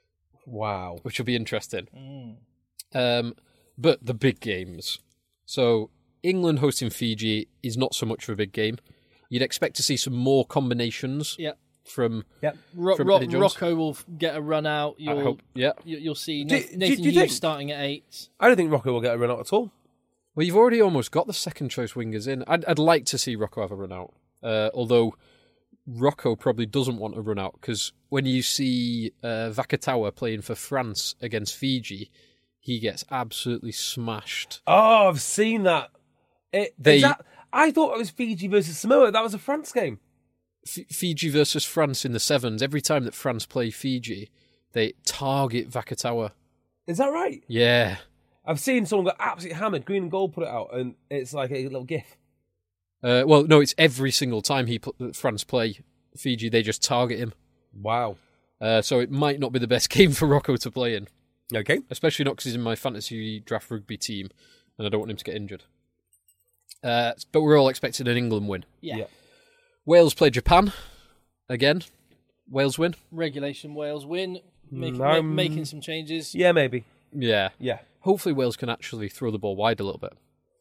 wow. which will be interesting. Um, but the big games. So England hosting Fiji is not so much of a big game. You'd expect to see some more combinations Yeah. from Yep. Ro- From Ro- Eddie Jones. Rocco will f- get a run out. I You'll, hope. Yeah. you- You'll see Do- Nathan, do- Nathan do you Hughes think- starting at eight. I don't think Rocco will get a run out at all. Well, you've already almost got the second choice wingers in. I'd, I'd like to see Rocco have a run out. Uh, although Rocco probably doesn't want to run out because when you see uh, Vakatawa playing for France against Fiji, he gets absolutely smashed. Oh, I've seen that. It, They- is that. I thought it was Fiji versus Samoa. That was a France game. F- Fiji versus France in the sevens. Every time that France play Fiji, they target Vakatawa. Is that right? Yeah. I've seen someone got absolutely hammered. Green and Gold put it out, and it's like a little gif. Uh, well, no, it's every single time he pl- France play Fiji, they just target him. Wow. Uh, so it might not be the best game for Rocco to play in. Okay. Especially not because he's in my fantasy draft rugby team and I don't want him to get injured. Uh, but we're all expecting an England win. Yeah. Yeah. Wales play Japan again. Wales win. Regulation Wales win. Make, Mm, ma- um, making some changes. Yeah, maybe. Yeah. Yeah. Hopefully Wales can actually throw the ball wide a little bit.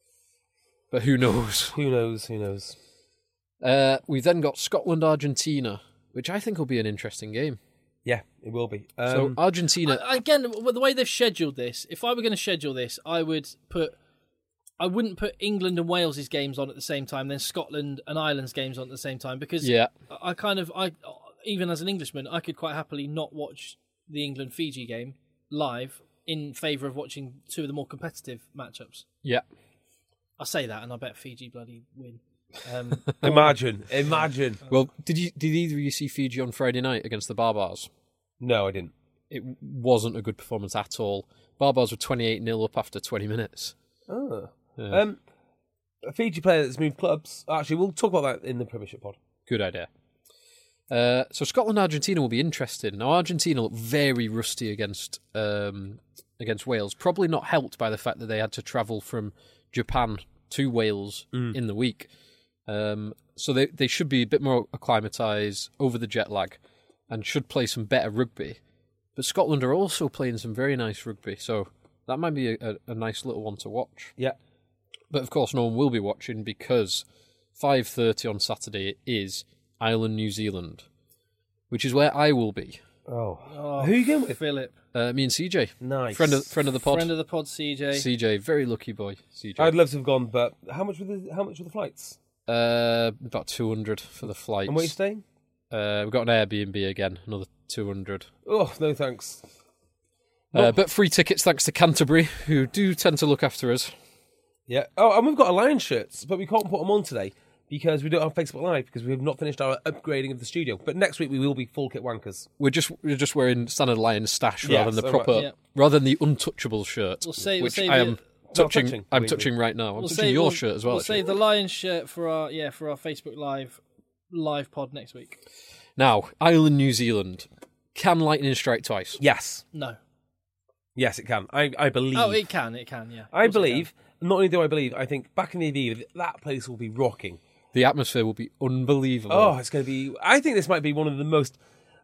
But who knows? Who knows? Who knows? Uh, we've then got Scotland-Argentina, which I think will be an interesting game. Yeah, it will be. Um, So Argentina... I- again, with the way they've scheduled this, if I were going to schedule this, I would put, I wouldn't put England and Wales's games on at the same time, then Scotland and Ireland's games on at the same time, because Yeah. I kind of, I even as an Englishman, I could quite happily not watch the England Fiji game live in favour of watching two of the more competitive matchups. Yeah. I say that, and I bet Fiji bloody win. Um, imagine, imagine. Well, did you did either of you see Fiji on Friday night against the Barbars? No, I didn't. It wasn't a good performance at all. Barbars were twenty-eight nil up after twenty minutes. Oh. Yeah. Um, a Fiji player that's moved clubs. Actually, we'll talk about that in the Premiership pod. Good idea. Uh, so Scotland-Argentina will be interesting. Now, Argentina look very rusty against um, against Wales. Probably not helped by the fact that they had to travel from Japan to Wales Mm. in the week. Um, so they, they should be a bit more acclimatised over the jet lag and should play some better rugby. But Scotland are also playing some very nice rugby, so that might be a, a, a nice little one to watch. Yeah. But of course, no one will be watching because five thirty on Saturday is Ireland-New Zealand, which is where I will be. Oh. oh, Who are you going with? Philip. Uh, me and C J. Nice. Friend of, friend of the pod. Friend of the pod, C J. C J, very lucky boy, C J. I'd love to have gone, but how much were the how much were the flights? Uh, about two hundred for the flights. And where are you staying? Uh, we've got an Airbnb again, another two hundred. Oh, no thanks. Uh, but free tickets thanks to Canterbury, who do tend to look after us. Yeah. Oh, and we've got Lions shirts, but we can't put them on today because we don't have Facebook Live because we have not finished our upgrading of the studio. But next week we will be full kit wankers. We're just we're just wearing standard Lions stash Yes, rather than the all right. proper, Yeah. rather than the untouchable shirt, We'll say- we'll which save I it- am Well, touching. touching, I'm believe touching me. right now. I'm We'll touching save- your we'll- shirt as well. We'll actually. save the Lions shirt for our yeah for our Facebook Live live pod next week. Now, Ireland, New Zealand. Can lightning strike twice? Yes. No. Yes, it can. I, I believe. Oh, it can. It can. Yeah. Of I course it believe. Not only do I believe, I think back in the Aviva, that place will be rocking. The atmosphere will be unbelievable. Oh, it's going to be. I think this might be one of the most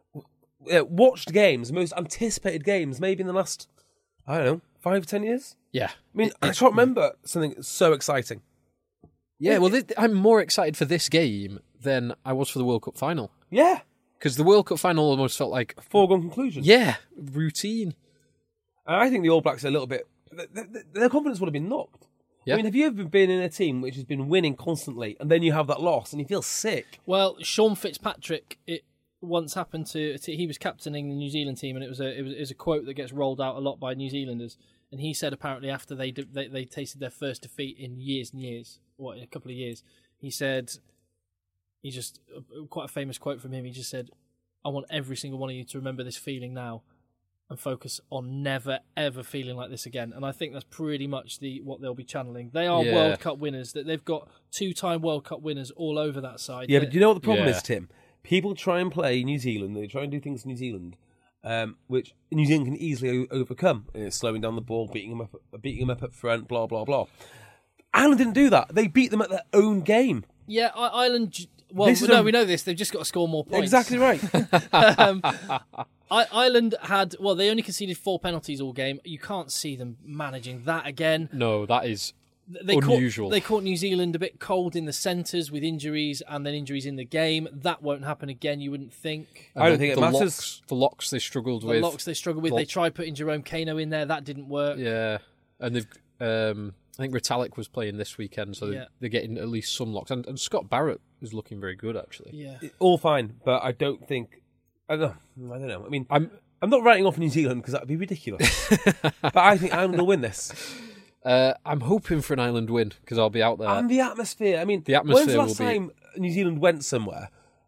uh, watched games, most anticipated games, maybe in the last, I don't know, five, ten years. Yeah. I mean, I can't remember something so exciting. Yeah, well, this, I'm more excited for this game than I was for the World Cup final. Yeah. Because the World Cup final almost felt like... Foregone conclusion. Yeah, routine. And I think the All Blacks are a little bit... th- th- Their confidence would have been knocked. Yeah. I mean, have you ever been in a team which has been winning constantly and then you have that loss and you feel sick? Well, Sean Fitzpatrick, it once happened to he was captaining the New Zealand team, and it was a it was, it was a quote that gets rolled out a lot by New Zealanders. And he said apparently after they they, they tasted their first defeat in years and years, what in a couple of years, he said, he just quite a famous quote from him. He just said, "I want every single one of you to remember this feeling now, and focus on never ever feeling like this again." And I think that's pretty much the what they'll be channeling. They are Yeah. World Cup winners. That they've got two-time World Cup winners all over that side. Yeah, They- but do you know what the problem Yeah. is, Tim? People try and play New Zealand, they try and do things in New Zealand, um, which New Zealand can easily o- overcome. You know, slowing down the ball, beating them up, beating them up up front, blah, blah, blah. Ireland didn't do that. They beat them at their own game. Yeah, I- Ireland. j- Well, This is no, a- we know this. They've just got to score more points. Exactly right. um, I, Ireland had. Well, they only conceded four penalties all game. You can't see them managing that again. No, that is They unusual. Caught, they caught New Zealand a bit cold in the centres with injuries and then injuries in the game. That won't happen again. You wouldn't think. I don't the, think it the matters. Locks, the locks they struggled The with. locks they struggled with. Lock- They tried putting Jerome Kano in there. That didn't work. Yeah, and they've. Um, I think Retallick was playing this weekend, so Yeah. they're, they're getting at least some locks. And, and Scott Barrett is looking very good, actually. Yeah. All fine, but I don't think... I don't know. I don't know. I mean, I'm I'm not writing off New Zealand because that would be ridiculous. But I think Ireland will win this. uh, I'm hoping for an Ireland win because I'll be out there. And the atmosphere. I mean, The atmosphere when's the last will be- time New Zealand went somewhere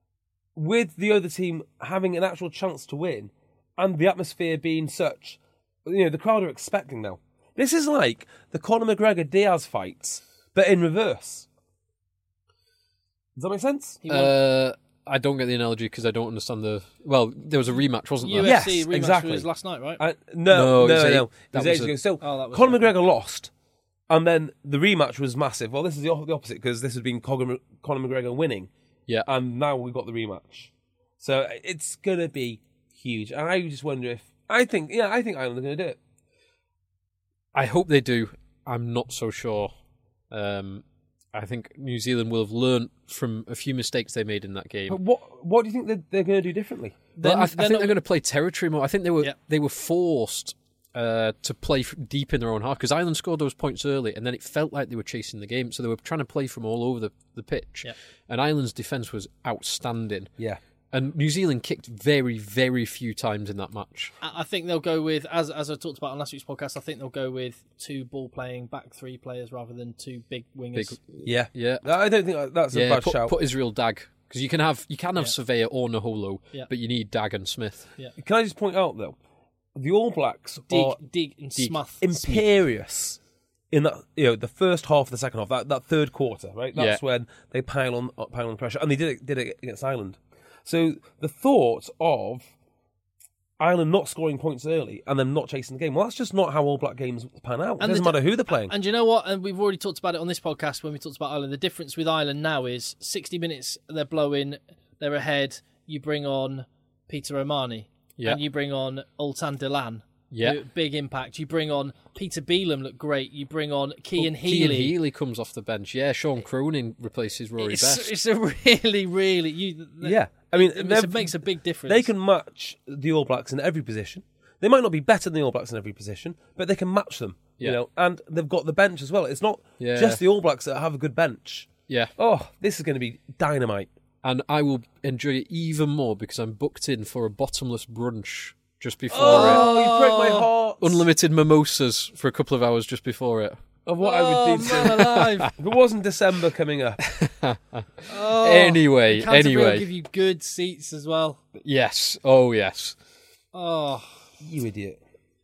with the other team having an actual chance to win and the atmosphere being such, you know, the crowd are expecting now. This is like the Conor McGregor-Diaz fights, but in reverse. Does that make sense? He won Uh, I don't get the analogy because I don't understand the. Well, there was a rematch, wasn't there? U F C Yes, rematch exactly. was last night, right? Uh, No, no, no, it was no, a- no. It that was was ages a- ago. So Oh, that was Conor it. McGregor lost, and then the rematch was massive. Well, this is the, op- the opposite because this has been Conor, Conor McGregor winning, Yeah. and now we've got the rematch. So it's gonna be huge, and I just wonder if I think, yeah, I think Ireland are gonna do it. I hope they do. I'm not so sure. Um, I think New Zealand will have learnt from a few mistakes they made in that game. But what what do you think they're, they're going to do differently? But Then- I, I then think not- they're going to play territory more. I think they were Yeah. they were forced uh, to play f- deep in their own half because Ireland scored those points early, and then it felt like they were chasing the game. So they were trying to play from all over the, the pitch. Yeah. And Ireland's defence was outstanding. Yeah, And New Zealand kicked very, very few times in that match. I I think they'll go with, as as I talked about on last week's podcast, I think they'll go with two ball playing back three players rather than two big wingers. Big, yeah, yeah, I don't think that's a yeah. bad Put, shout. put Israel Dag because you can have you can have Yeah. Surveyor or Naholo, Yeah. but you need Dag and Smith. Yeah. Can I just point out though, the All Blacks Dig, are dig, and Dig. Smith. imperious in that, you know, the first half of the second half, that, that third quarter, right? That's Yeah. when they pile on uh, pile on pressure, and they did it did it against Ireland. So the thought of Ireland not scoring points early and them not chasing the game, well, that's just not how All Black games pan out. It And doesn't the- matter who they're playing. And you know what? And we've already talked about it on this podcast when we talked about Ireland. The difference with Ireland now is sixty minutes, they're blowing, they're ahead. You bring on Peter O'Mahony. Yeah. And you bring on Ultan Delan. Yeah. who- Big impact. You bring on Peter Beelum, look great. You bring on Kean Kean Healy. Healy comes off the bench. Yeah, Sean Cronin replaces Rory It's, Best. it's a really, really... You, Yeah, I mean, it, they've- it makes a big difference. They can match the All Blacks in every position. They might not be better than the All Blacks in every position, but they can match them. You Yeah. know, and they've got the bench as well. It's not Yeah. just the All Blacks that have a good bench. Yeah. Oh, this is going to be dynamite. And I will enjoy it even more because I'm booked in for a bottomless brunch just before Oh, it. you break my heart. What? unlimited mimosas for a couple of hours just before it. Of what oh, I would do man to... alive. If it wasn't December coming up. Oh, Anyway, Canterbury will anyway. give you good seats as well. Yes. Oh, yes. Oh, You idiot.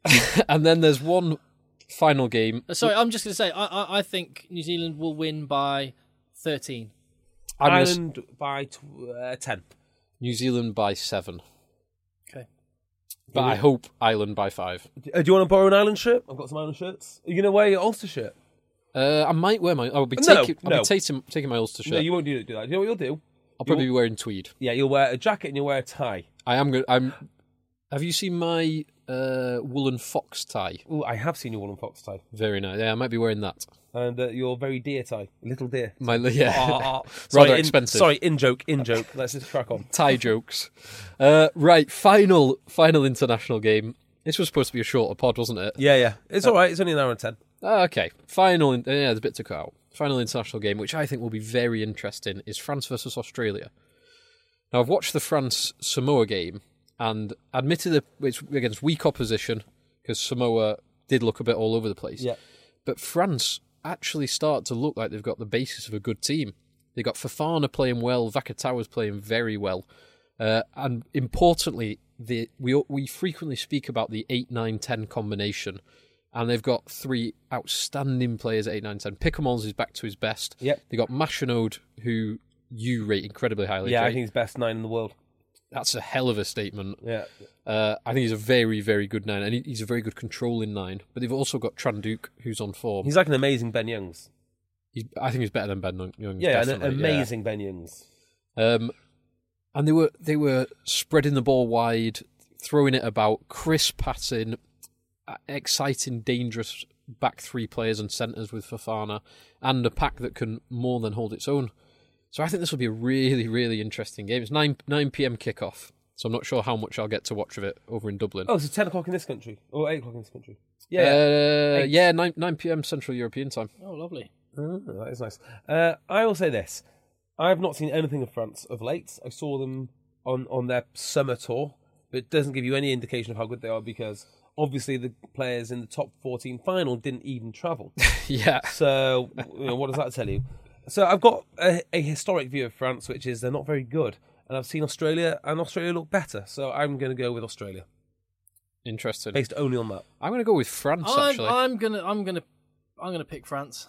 And then there's one final game. sorry. I'm just going to say, I, I I think New Zealand will win by thirteen. I'm gonna s- Ireland by tw- uh, ten. New Zealand by seven. Okay. But I hope Ireland by five. Uh, do you want to borrow an Ireland shirt? I've got some Ireland shirts. Are you going to wear your Ulster shirt? Uh, I might wear my. I'll be No, taking. I'll no. be taking, taking my Ulster shirt. No, you won't do, do that. You know what you'll do? I'll probably be wearing tweed. Yeah, you'll wear a jacket and you'll wear a tie. I am going. I'm. Have you seen my uh, woolen fox tie? Oh, I have seen your woolen fox tie. Very nice. Yeah, I might be wearing that. And uh, your very dear tie. Little dear. My yeah, Ah, rather sorry, in- expensive. Sorry, in joke, in joke. Let's just crack on. Tie jokes. Uh, right, final final international game. This was supposed to be a shorter pod, wasn't it? Yeah, yeah. It's all right. It's only an hour and ten. Ah, okay, final. In- yeah, there's a bit to cut out. Final international game, which I think will be very interesting, is France versus Australia. Now, I've watched the France Samoa game, and admitted it's against weak opposition because Samoa did look a bit all over the place. Yeah. But France actually start to look like they've got the basis of a good team. They got Fofana playing well, Vakatawa's playing very well, uh, and importantly, the we we frequently speak about the eight nine ten combination, and they've got three outstanding players at eight nine ten. Picamons is back to his best. Yep. They got Machinode, who you rate incredibly highly. Yeah, Jay. I think he's best nine in the world. That's a hell of a statement. Yeah. Uh, I think he's a very, very good nine, and he- he's a very good controlling nine. But they've also got Tranduc, who's on form. He's like an amazing Ben Youngs. He's, I think he's better than Ben Youngs. Yeah, an definitely, amazing Ben Youngs. yeah. Um, and they were they were spreading the ball wide, throwing it about, crisp passing, uh, exciting, dangerous back three players and centres with Fofana, and a pack that can more than hold its own. So I think this will be a really, really interesting game. It's nine p.m. kickoff, so I'm not sure how much I'll get to watch of it over in Dublin. Oh, so ten o'clock in this country? Or eight o'clock in this country? Yeah. uh, Eight. yeah, nine nine p.m. Central European time. Oh, lovely. Oh, that is nice. Uh, I will say this. I have not seen anything of France of late. I saw them on, on their summer tour, but it doesn't give you any indication of how good they are because obviously the players in the top fourteen final didn't even travel. Yeah. So, you know, what does that tell you? So I've got a, a historic view of France, which is they're not very good. And I've seen Australia, and Australia look better. So I'm going to go with Australia, Interesting. based only on that. I'm going to go with France, I'm, actually. I'm gonna, I'm gonna, I'm gonna pick France.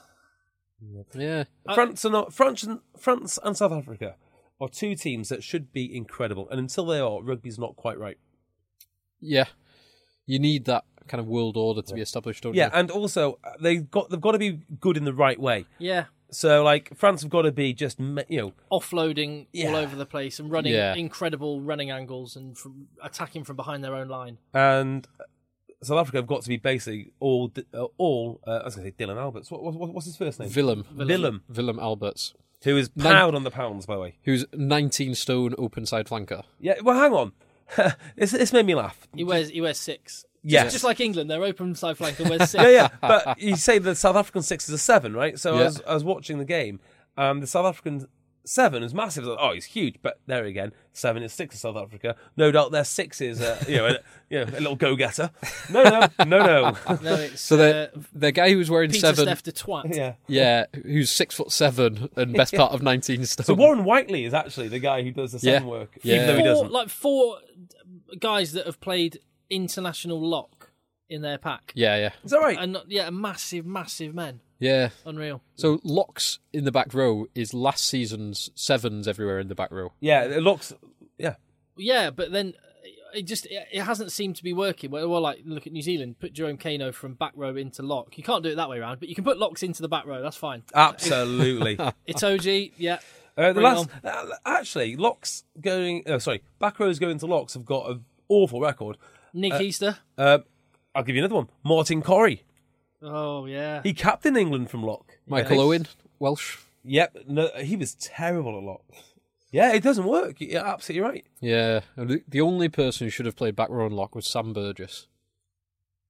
Yeah. Uh, France are not France and France and South Africa are two teams that should be incredible, and until they are, rugby's not quite right. Yeah. You need that kind of world order to be established, don't Yeah, you? and also uh, they've got they've got to be good in the right way. Yeah, So, like France have got to be just me- you know offloading Yeah. all over the place and running Yeah. incredible running angles and from attacking from behind their own line. and South Africa have got to be basically all di- uh, all. Uh, I was going to say Dylan Alberts. What, what, what's his first name? Willem. Willem, Willem Alberts, who is Nine- proud on the pounds, by the way. who's nineteen stone open side flanker. Yeah, well, hang on. this, this made me laugh. He wears, he wears six. Yes. Just, just like England, their open side flanker wears six. Yeah, yeah. But you say the South African six is a seven, right? So I, Yeah. was, I was watching the game, and the South African seven is massive. I was like, oh, he's huge. But there again, seven is six in South Africa. No doubt their six is, uh, you know, a, you know, a little go-getter. No, no, no, no. No, it's So the uh, the guy who's wearing Peter seven, Steph de Twat. Yeah. yeah, who's six foot seven and best part of nineteen stone. So Warren Whiteley is actually the guy who does the seven Yeah. work, Yeah. even though he Four, doesn't. like four guys that have played international lock in their pack. Yeah, yeah, Is that right? And yeah, massive, massive men. yeah. Unreal. So locks in the back row is last season's sevens everywhere in the back row. Yeah, it looks. Yeah, Yeah, but then it just it, it hasn't seemed to be working. Well, well, like look at New Zealand, put Jerome Kano from back row into lock. You can't do it that way around, but you can put locks into the back row. That's fine. absolutely. It's O G, yeah. Uh, the Bring it last, uh, actually, locks going. Oh, sorry, back rows going to locks have got an awful record. Nick Easter. Uh, I'll give you another one. Martin Corrie. Oh yeah. He captained England from lock. Michael Yeah. Owen, Welsh. Yep, no, he was terrible at lock. Yeah, it doesn't work. You're absolutely right. Yeah, and the, the only person who should have played back row and lock was Sam Burgess.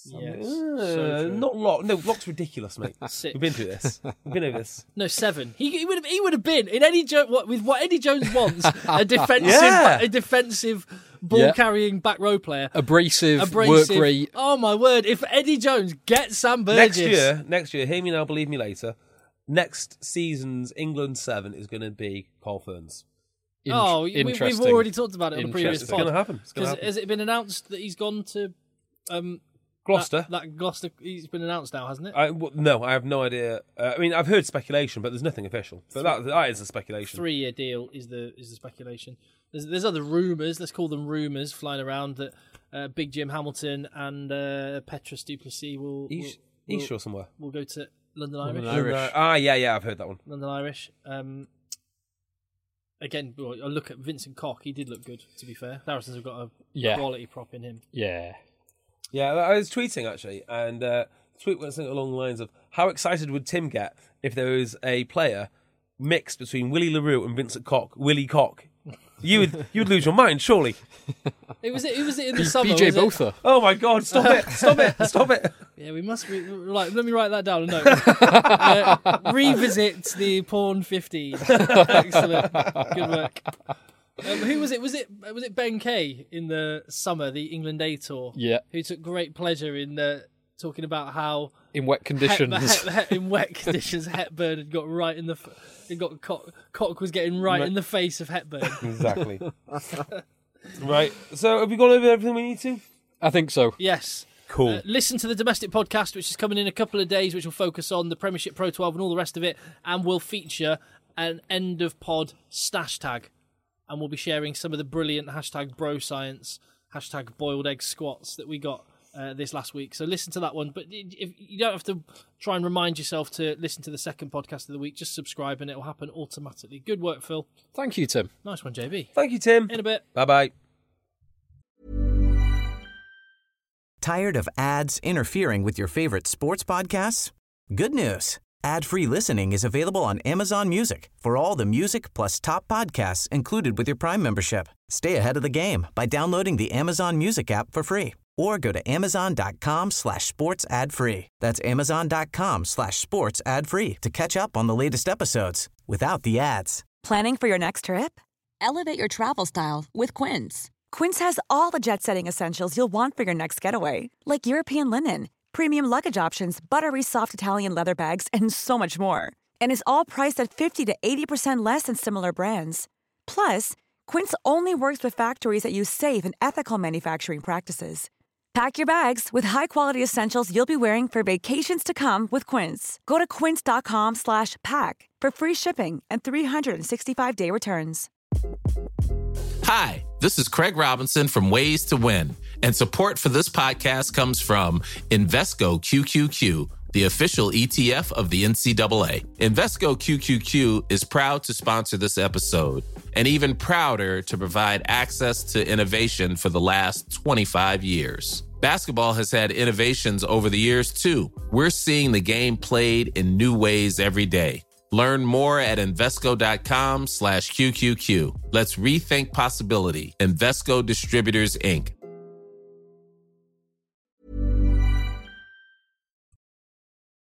Yes. Uh, So true. not Locke. No, Locke's ridiculous, mate. Six. We've been through this. We've been over this. No, seven. He, he would have. He would have been in Eddie jo- what, with what Eddie Jones wants. A defensive, Yeah. a defensive ball Yeah. carrying back row player. Abrasive, Abrasive. work rate. Oh my word! If Eddie Jones gets Sam Burgess Next year, next year, hear me now, believe me later. Next season's England seven is going to be Carl Ferns. In- oh, we, we've interesting. already talked about it on the previous It's pod. going to happen. It's going to Has, happen. has it been announced that he's gone to um, Gloucester. That, that Gloucester. He's been announced now, hasn't it? I, well, no, I have no idea. Uh, I mean, I've heard speculation, but there's nothing official. But that, that is a speculation. Three-year deal is the is the speculation. There's there's other rumours. Let's call them rumours flying around that uh, Big Jim Hamilton and uh, Petrus Duplessis will East, will, East or somewhere. will go to London Irish. London Irish. Uh, ah, yeah, yeah, I've heard that one. London Irish. Um, again, well, I look at Vincent Koch. He did look good, to be fair. Saracens have got a Yeah. quality prop in him. Yeah. Yeah, I was tweeting actually, and uh, the tweet went something along the lines of, how excited would Tim get if there was a player mixed between Willie LaRue and Vincent Koch, Willie Koch? You would you would lose your mind, surely. It was it. It was it in the P- summer. P J was it? Botha. Oh my God, stop it, stop it, stop it. Yeah, we must be like. Let me write that down. No, uh, revisit the porn fifteen. Excellent, good work. Um, who was it? Was it was it Ben Kay in the summer, the England A tour? Yeah. Who took great pleasure in uh, talking about how In wet conditions. Het- Het- in wet conditions, Hepburn had got right in the. F- it got Cock, Cock was getting right, Right. in the face of Hepburn. Exactly. Right, so have we gone over everything we need to? I think so. Yes. Cool. Uh, listen to the Domestic Podcast, which is coming in a couple of days, which will focus on the Premiership Pro twelve and all the rest of it, and will feature an end of pod stash tag. And we'll be sharing some of the brilliant hashtag bro science, hashtag boiled egg squats that we got uh, this last week. So listen to that one. But if you don't have to try and remind yourself to listen to the second podcast of the week. Just subscribe and it will happen automatically. Good work, Phil. Thank you, Tim. Nice one, J B. Thank you, Tim. In a bit. Bye-bye. Tired of ads interfering with your favorite sports podcasts? Good news. Ad-free listening is available on Amazon Music for all the music plus top podcasts included with your Prime membership. Stay ahead of the game by downloading the Amazon Music app for free or go to amazon.com slash sports ad free. That's amazon.com slash sports ad free to catch up on the latest episodes without the ads. Planning for your next trip? Elevate your travel style with Quince. Quince has all the jet-setting essentials you'll want for your next getaway, like European linen, premium luggage options, buttery soft Italian leather bags, and so much more. And is all priced at fifty to eighty percent less than similar brands. Plus, Quince only works with factories that use safe and ethical manufacturing practices. Pack your bags with high-quality essentials you'll be wearing for vacations to come with Quince. Go to quince.com slash pack for free shipping and three sixty-five day returns. Hi, this is Craig Robinson from Ways to Win, and support for this podcast comes from Invesco Q Q Q, the official E T F of the N C double A. Invesco Q Q Q is proud to sponsor this episode, and even prouder to provide access to innovation for the last twenty-five years. Basketball has had innovations over the years, too. We're seeing the game played in new ways every day. Learn more at Invesco.com slash QQQ. Let's rethink possibility. Invesco Distributors, Incorporated.